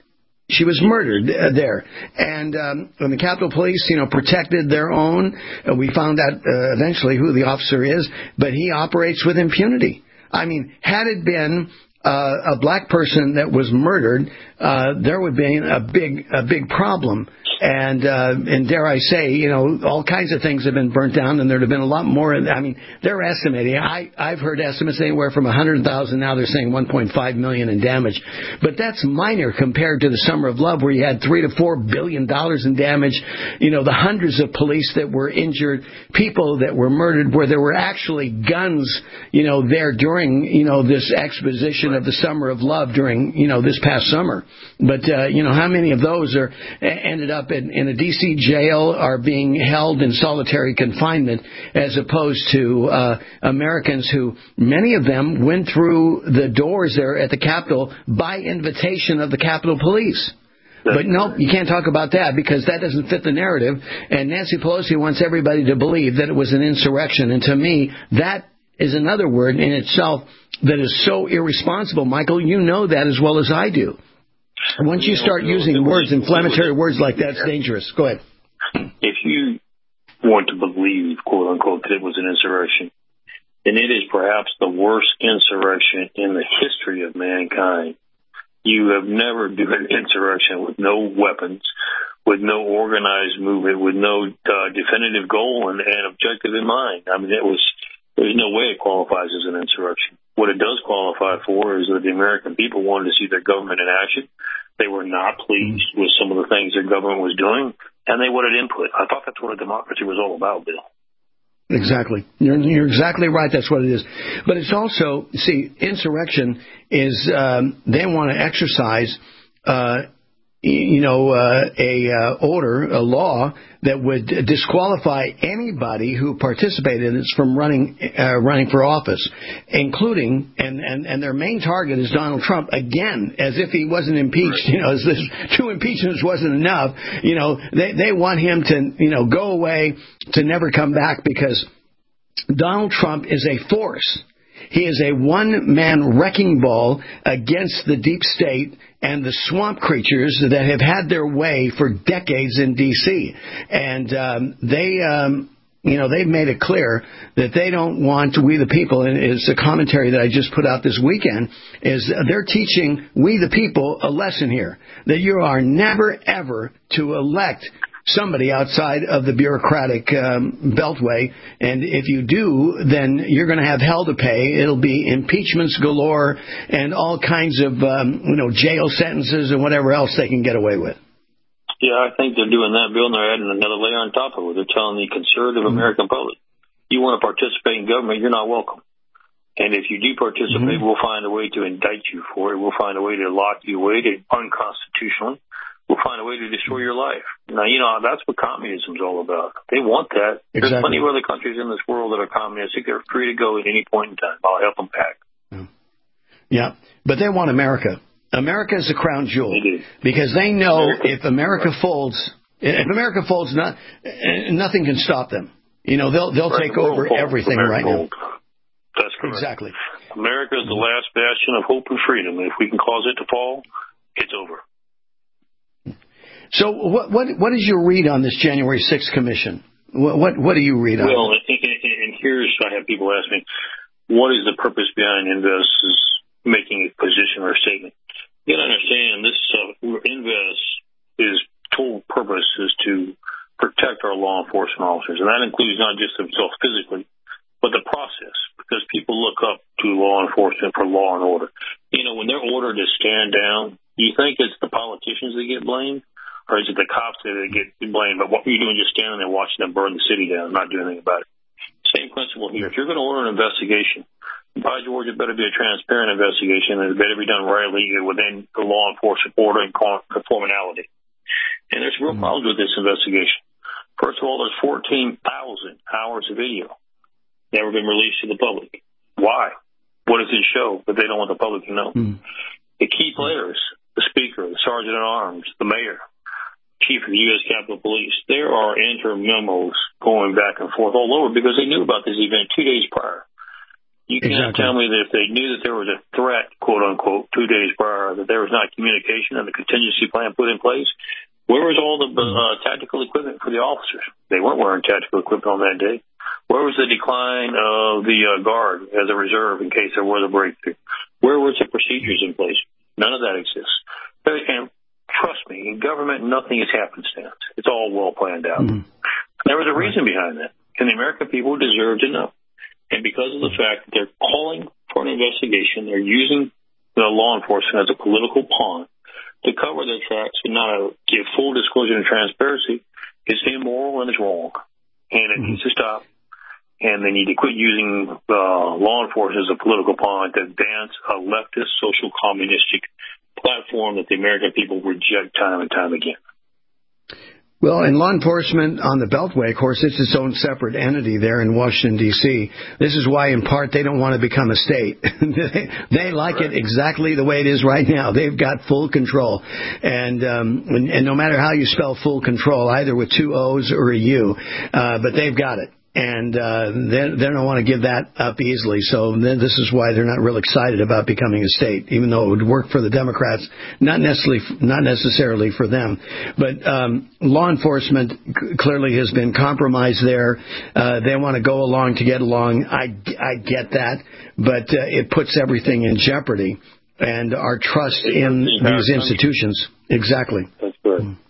She was murdered uh, there. And, um, and the Capitol Police, you know, protected their own. Uh, we found out uh, eventually who the officer is, but he operates with impunity. I mean, had it been uh, a black person that was murdered, uh, there would be a big, a big problem. And, uh, and dare I say, you know, all kinds of things have been burnt down, and there'd have been a lot more. I mean, they're estimating. I, I've heard estimates anywhere from one hundred thousand. Now they're saying one point five million in damage. But that's minor compared to the Summer of Love, where you had three to four billion dollars in damage. You know, the hundreds of police that were injured, people that were murdered, where there were actually guns, you know, there during, you know, this exposition of the Summer of Love during, you know, this past summer. But, uh, you know, how many of those are ended up in, in a D C jail, are being held in solitary confinement, as opposed to uh, Americans who, many of them, went through the doors there at the Capitol by invitation of the Capitol Police. But no, you can't talk about that because that doesn't fit the narrative. And Nancy Pelosi wants everybody to believe that it was an insurrection. And to me, that is another word in itself that is so irresponsible. Michael, you know that as well as I do. Once you start using words, inflammatory words like that, it's dangerous. Go ahead. If you want to believe, quote unquote, that it was an insurrection, then it is perhaps the worst insurrection in the history of mankind. You have never done an insurrection with no weapons, with no organized movement, with no uh, definitive goal and, and objective in mind. I mean, it was, there's no way it qualifies as an insurrection. What it does qualify for is that the American people wanted to see their government in action. They were not pleased with some of the things their government was doing, and they wanted input. I thought that's what a democracy was all about, Bill. Exactly. You're, you're exactly right. That's what it is. But it's also, see, insurrection is um, they want to exercise, uh, you know, uh, a uh, order, a law that would disqualify anybody who participated in it from running uh, running for office, including, and, and, and their main target is Donald Trump, again, as if he wasn't impeached, you know, as this two impeachments wasn't enough. You know, they, they want him to, you know, go away, to never come back, because Donald Trump is a force. He is a one-man wrecking ball against the deep state and the swamp creatures that have had their way for decades in D C And um, they, um, you know, they've made it clear that they don't want we the people, and it's a commentary that I just put out this weekend, is they're teaching we the people a lesson here, that you are never, ever to elect somebody outside of the bureaucratic um, beltway, and if you do, then you're going to have hell to pay. It'll be impeachments galore and all kinds of um, you know jail sentences and whatever else they can get away with. Yeah, I think they're doing that, Bill, and they're adding another layer on top of it. They're telling the conservative mm-hmm. American public, you want to participate in government, you're not welcome. And if you do participate, mm-hmm. we'll find a way to indict you for it. We'll find a way to lock you away to unconstitutionally. We'll find a way to destroy your life. Now, you know, that's what communism's all about. They want that. Exactly. There's plenty of other countries in this world that are communistic. They're free to go at any point in time. I'll help them pack. Yeah, but they want America. America is the crown jewel. They do. Because they know America. if America folds, if America folds, not, nothing can stop them. You know, they'll they'll right. take the over everything right now. That's correct. Exactly. America is the last bastion of hope and freedom. If we can cause it to fall, it's over. So what what what is your read on this January sixth commission? What what, what do you read on it? Well, and, and here's, I have people ask me, what is the purpose behind Invest's making a position or a statement? You got to understand, this uh, Invest, his total purpose is to protect our law enforcement officers, and that includes not just themselves physically, but the process, because people look up to law enforcement for law and order. You know, when they're ordered to stand down, do you think it's the politicians that get blamed? Or is it the cops that get blamed? But what are you doing just standing there watching them burn the city down, not doing anything about it? Same principle here. If you're going to order an investigation, by George, it better be a transparent investigation, and it better be done rightly within the law enforcement order and conformality. And there's real mm-hmm. problems with this investigation. First of all, there's fourteen thousand hours of video never been released to the public. Why? What does it show that they don't want the public to know? Mm-hmm. The key players, the speaker, the sergeant at arms, the mayor, chief of the U S Capitol Police, there are inter memos going back and forth all over because they knew about this event two days prior. You can't exactly. tell me that if they knew that there was a threat, quote unquote, two days prior, that there was not communication and the contingency plan put in place. Where was all the uh, tactical equipment for the officers? They weren't wearing tactical equipment on that day. Where was the decline of the uh, guard as a reserve in case there was a breakthrough? Where was the procedures in place? None of that exists. And trust me, in government, nothing is happenstance. It's all well planned out. Mm-hmm. There was a reason behind that, and the American people deserve to know. And because of the fact that they're calling for an investigation, they're using the law enforcement as a political pawn to cover their tracks and not give full disclosure and transparency. It's immoral and it's wrong, and it needs to stop. And they need to quit using uh, law enforcement as a political pawn to advance a leftist, social, communistic platform that the American people reject time and time again. Well, in law enforcement on the Beltway, of course, it's its own separate entity there in Washington, D C This is why, in part, they don't want to become a state. they, they like right. it exactly the way it is right now. They've got full control. And, um, and, and no matter how you spell full control, either with two O's or a U, uh, but they've got it. And uh, they, they don't want to give that up easily. So this is why they're not real excited about becoming a state, even though it would work for the Democrats, not necessarily not necessarily for them. But um, law enforcement clearly has been compromised there. Uh, they want to go along to get along. I, I get that, but uh, it puts everything in jeopardy and our trust in these institutions. Exactly. That's good. Mm.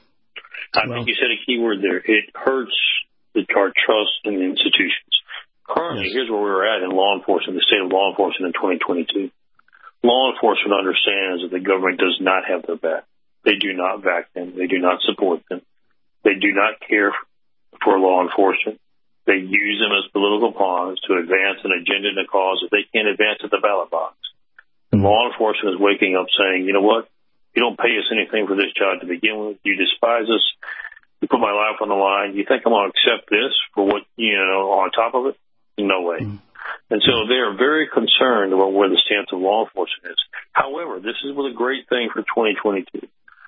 I well, think you said a key word there. It hurts our trust in the institutions. Currently, yes. Here's where we're at in law enforcement, the state of law enforcement in twenty twenty-two. Law enforcement understands that the government does not have their back. They do not back them. They do not support them. They do not care for law enforcement. They use them as political pawns to advance an agenda and a cause that they can't advance at the ballot box. And law enforcement is waking up saying, you know what? You don't pay us anything for this job to begin with. You despise us. You put my life on the line. You think I'm going to accept this for what, you know, on top of it? No way. Mm. And so they are very concerned about where the stance of law enforcement is. However, this is a great thing for twenty twenty-two.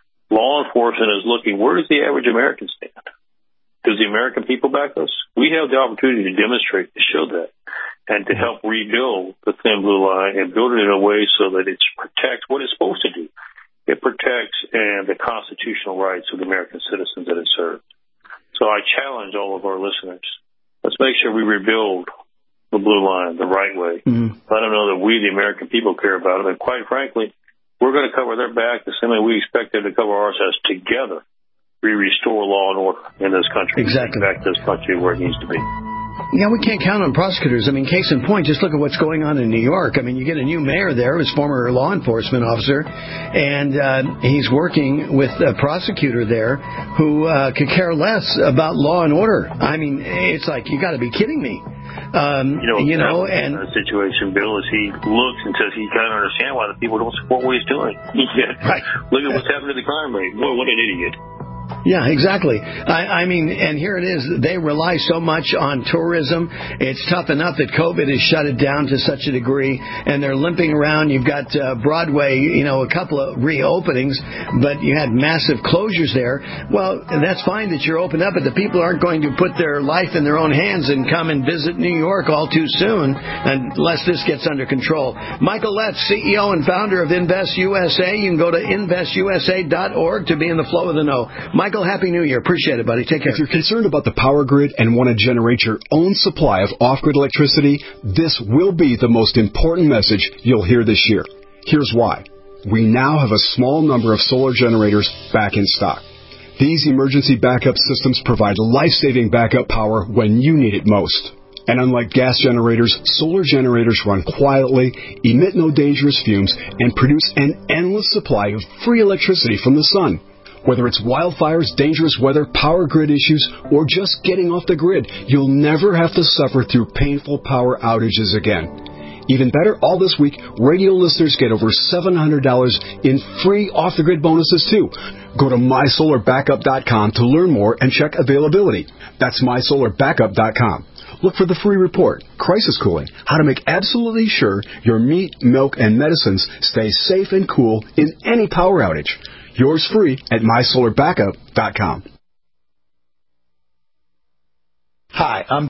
Law enforcement is looking, where does the average American stand? Does the American people back us? We have the opportunity to demonstrate, to show that, and to help rebuild the thin blue line and build it in a way so that it protects what it's supposed to do. It protects and the constitutional rights of the American citizens that it serves. So I challenge all of our listeners. Let's make sure we rebuild the blue line the right way. Mm-hmm. Let them know that we, the American people, care about them. And quite frankly, we're going to cover their back the same way we expect them to cover ours as together we restore law and order in this country. Exactly. Back this country where it needs to be. Yeah, we can't count on prosecutors. I mean, case in point, just look at what's going on in New York. I mean, you get a new mayor there, who's former law enforcement officer, and uh, he's working with a prosecutor there who uh, could care less about law and order. I mean, it's like, you got to be kidding me. Um, you know, you know and the situation, Bill, is he looks and says he can't understand why the people don't support what he's doing. Yeah. Right. Look at what's happened to the crime rate. Boy, what an idiot. Yeah, exactly. I, I mean, and here it is. They rely so much on tourism. It's tough enough that COVID has shut it down to such a degree, and they're limping around. You've got uh, Broadway, you know, a couple of reopenings, but you had massive closures there. Well, that's fine that you're open up, but the people aren't going to put their life in their own hands and come and visit New York all too soon unless this gets under control. Michael Letts, C E O and founder of Invest U S A. You can go to invest U S A dot org to be in the flow of the know. Michael, Happy New Year. Appreciate it, buddy. Take care. If you're concerned about the power grid and want to generate your own supply of off-grid electricity, this will be the most important message you'll hear this year. Here's why. We now have a small number of solar generators back in stock. These emergency backup systems provide life-saving backup power when you need it most. And unlike gas generators, solar generators run quietly, emit no dangerous fumes, and produce an endless supply of free electricity from the sun. Whether it's wildfires, dangerous weather, power grid issues, or just getting off the grid, you'll never have to suffer through painful power outages again. Even better, all this week, radio listeners get over seven hundred dollars in free off-the-grid bonuses, too. Go to my solar backup dot com to learn more and check availability. That's my solar backup dot com. Look for the free report, Crisis Cooling, how to make absolutely sure your meat, milk, and medicines stay safe and cool in any power outage. Yours free at my solar backup dot com. Hi, I'm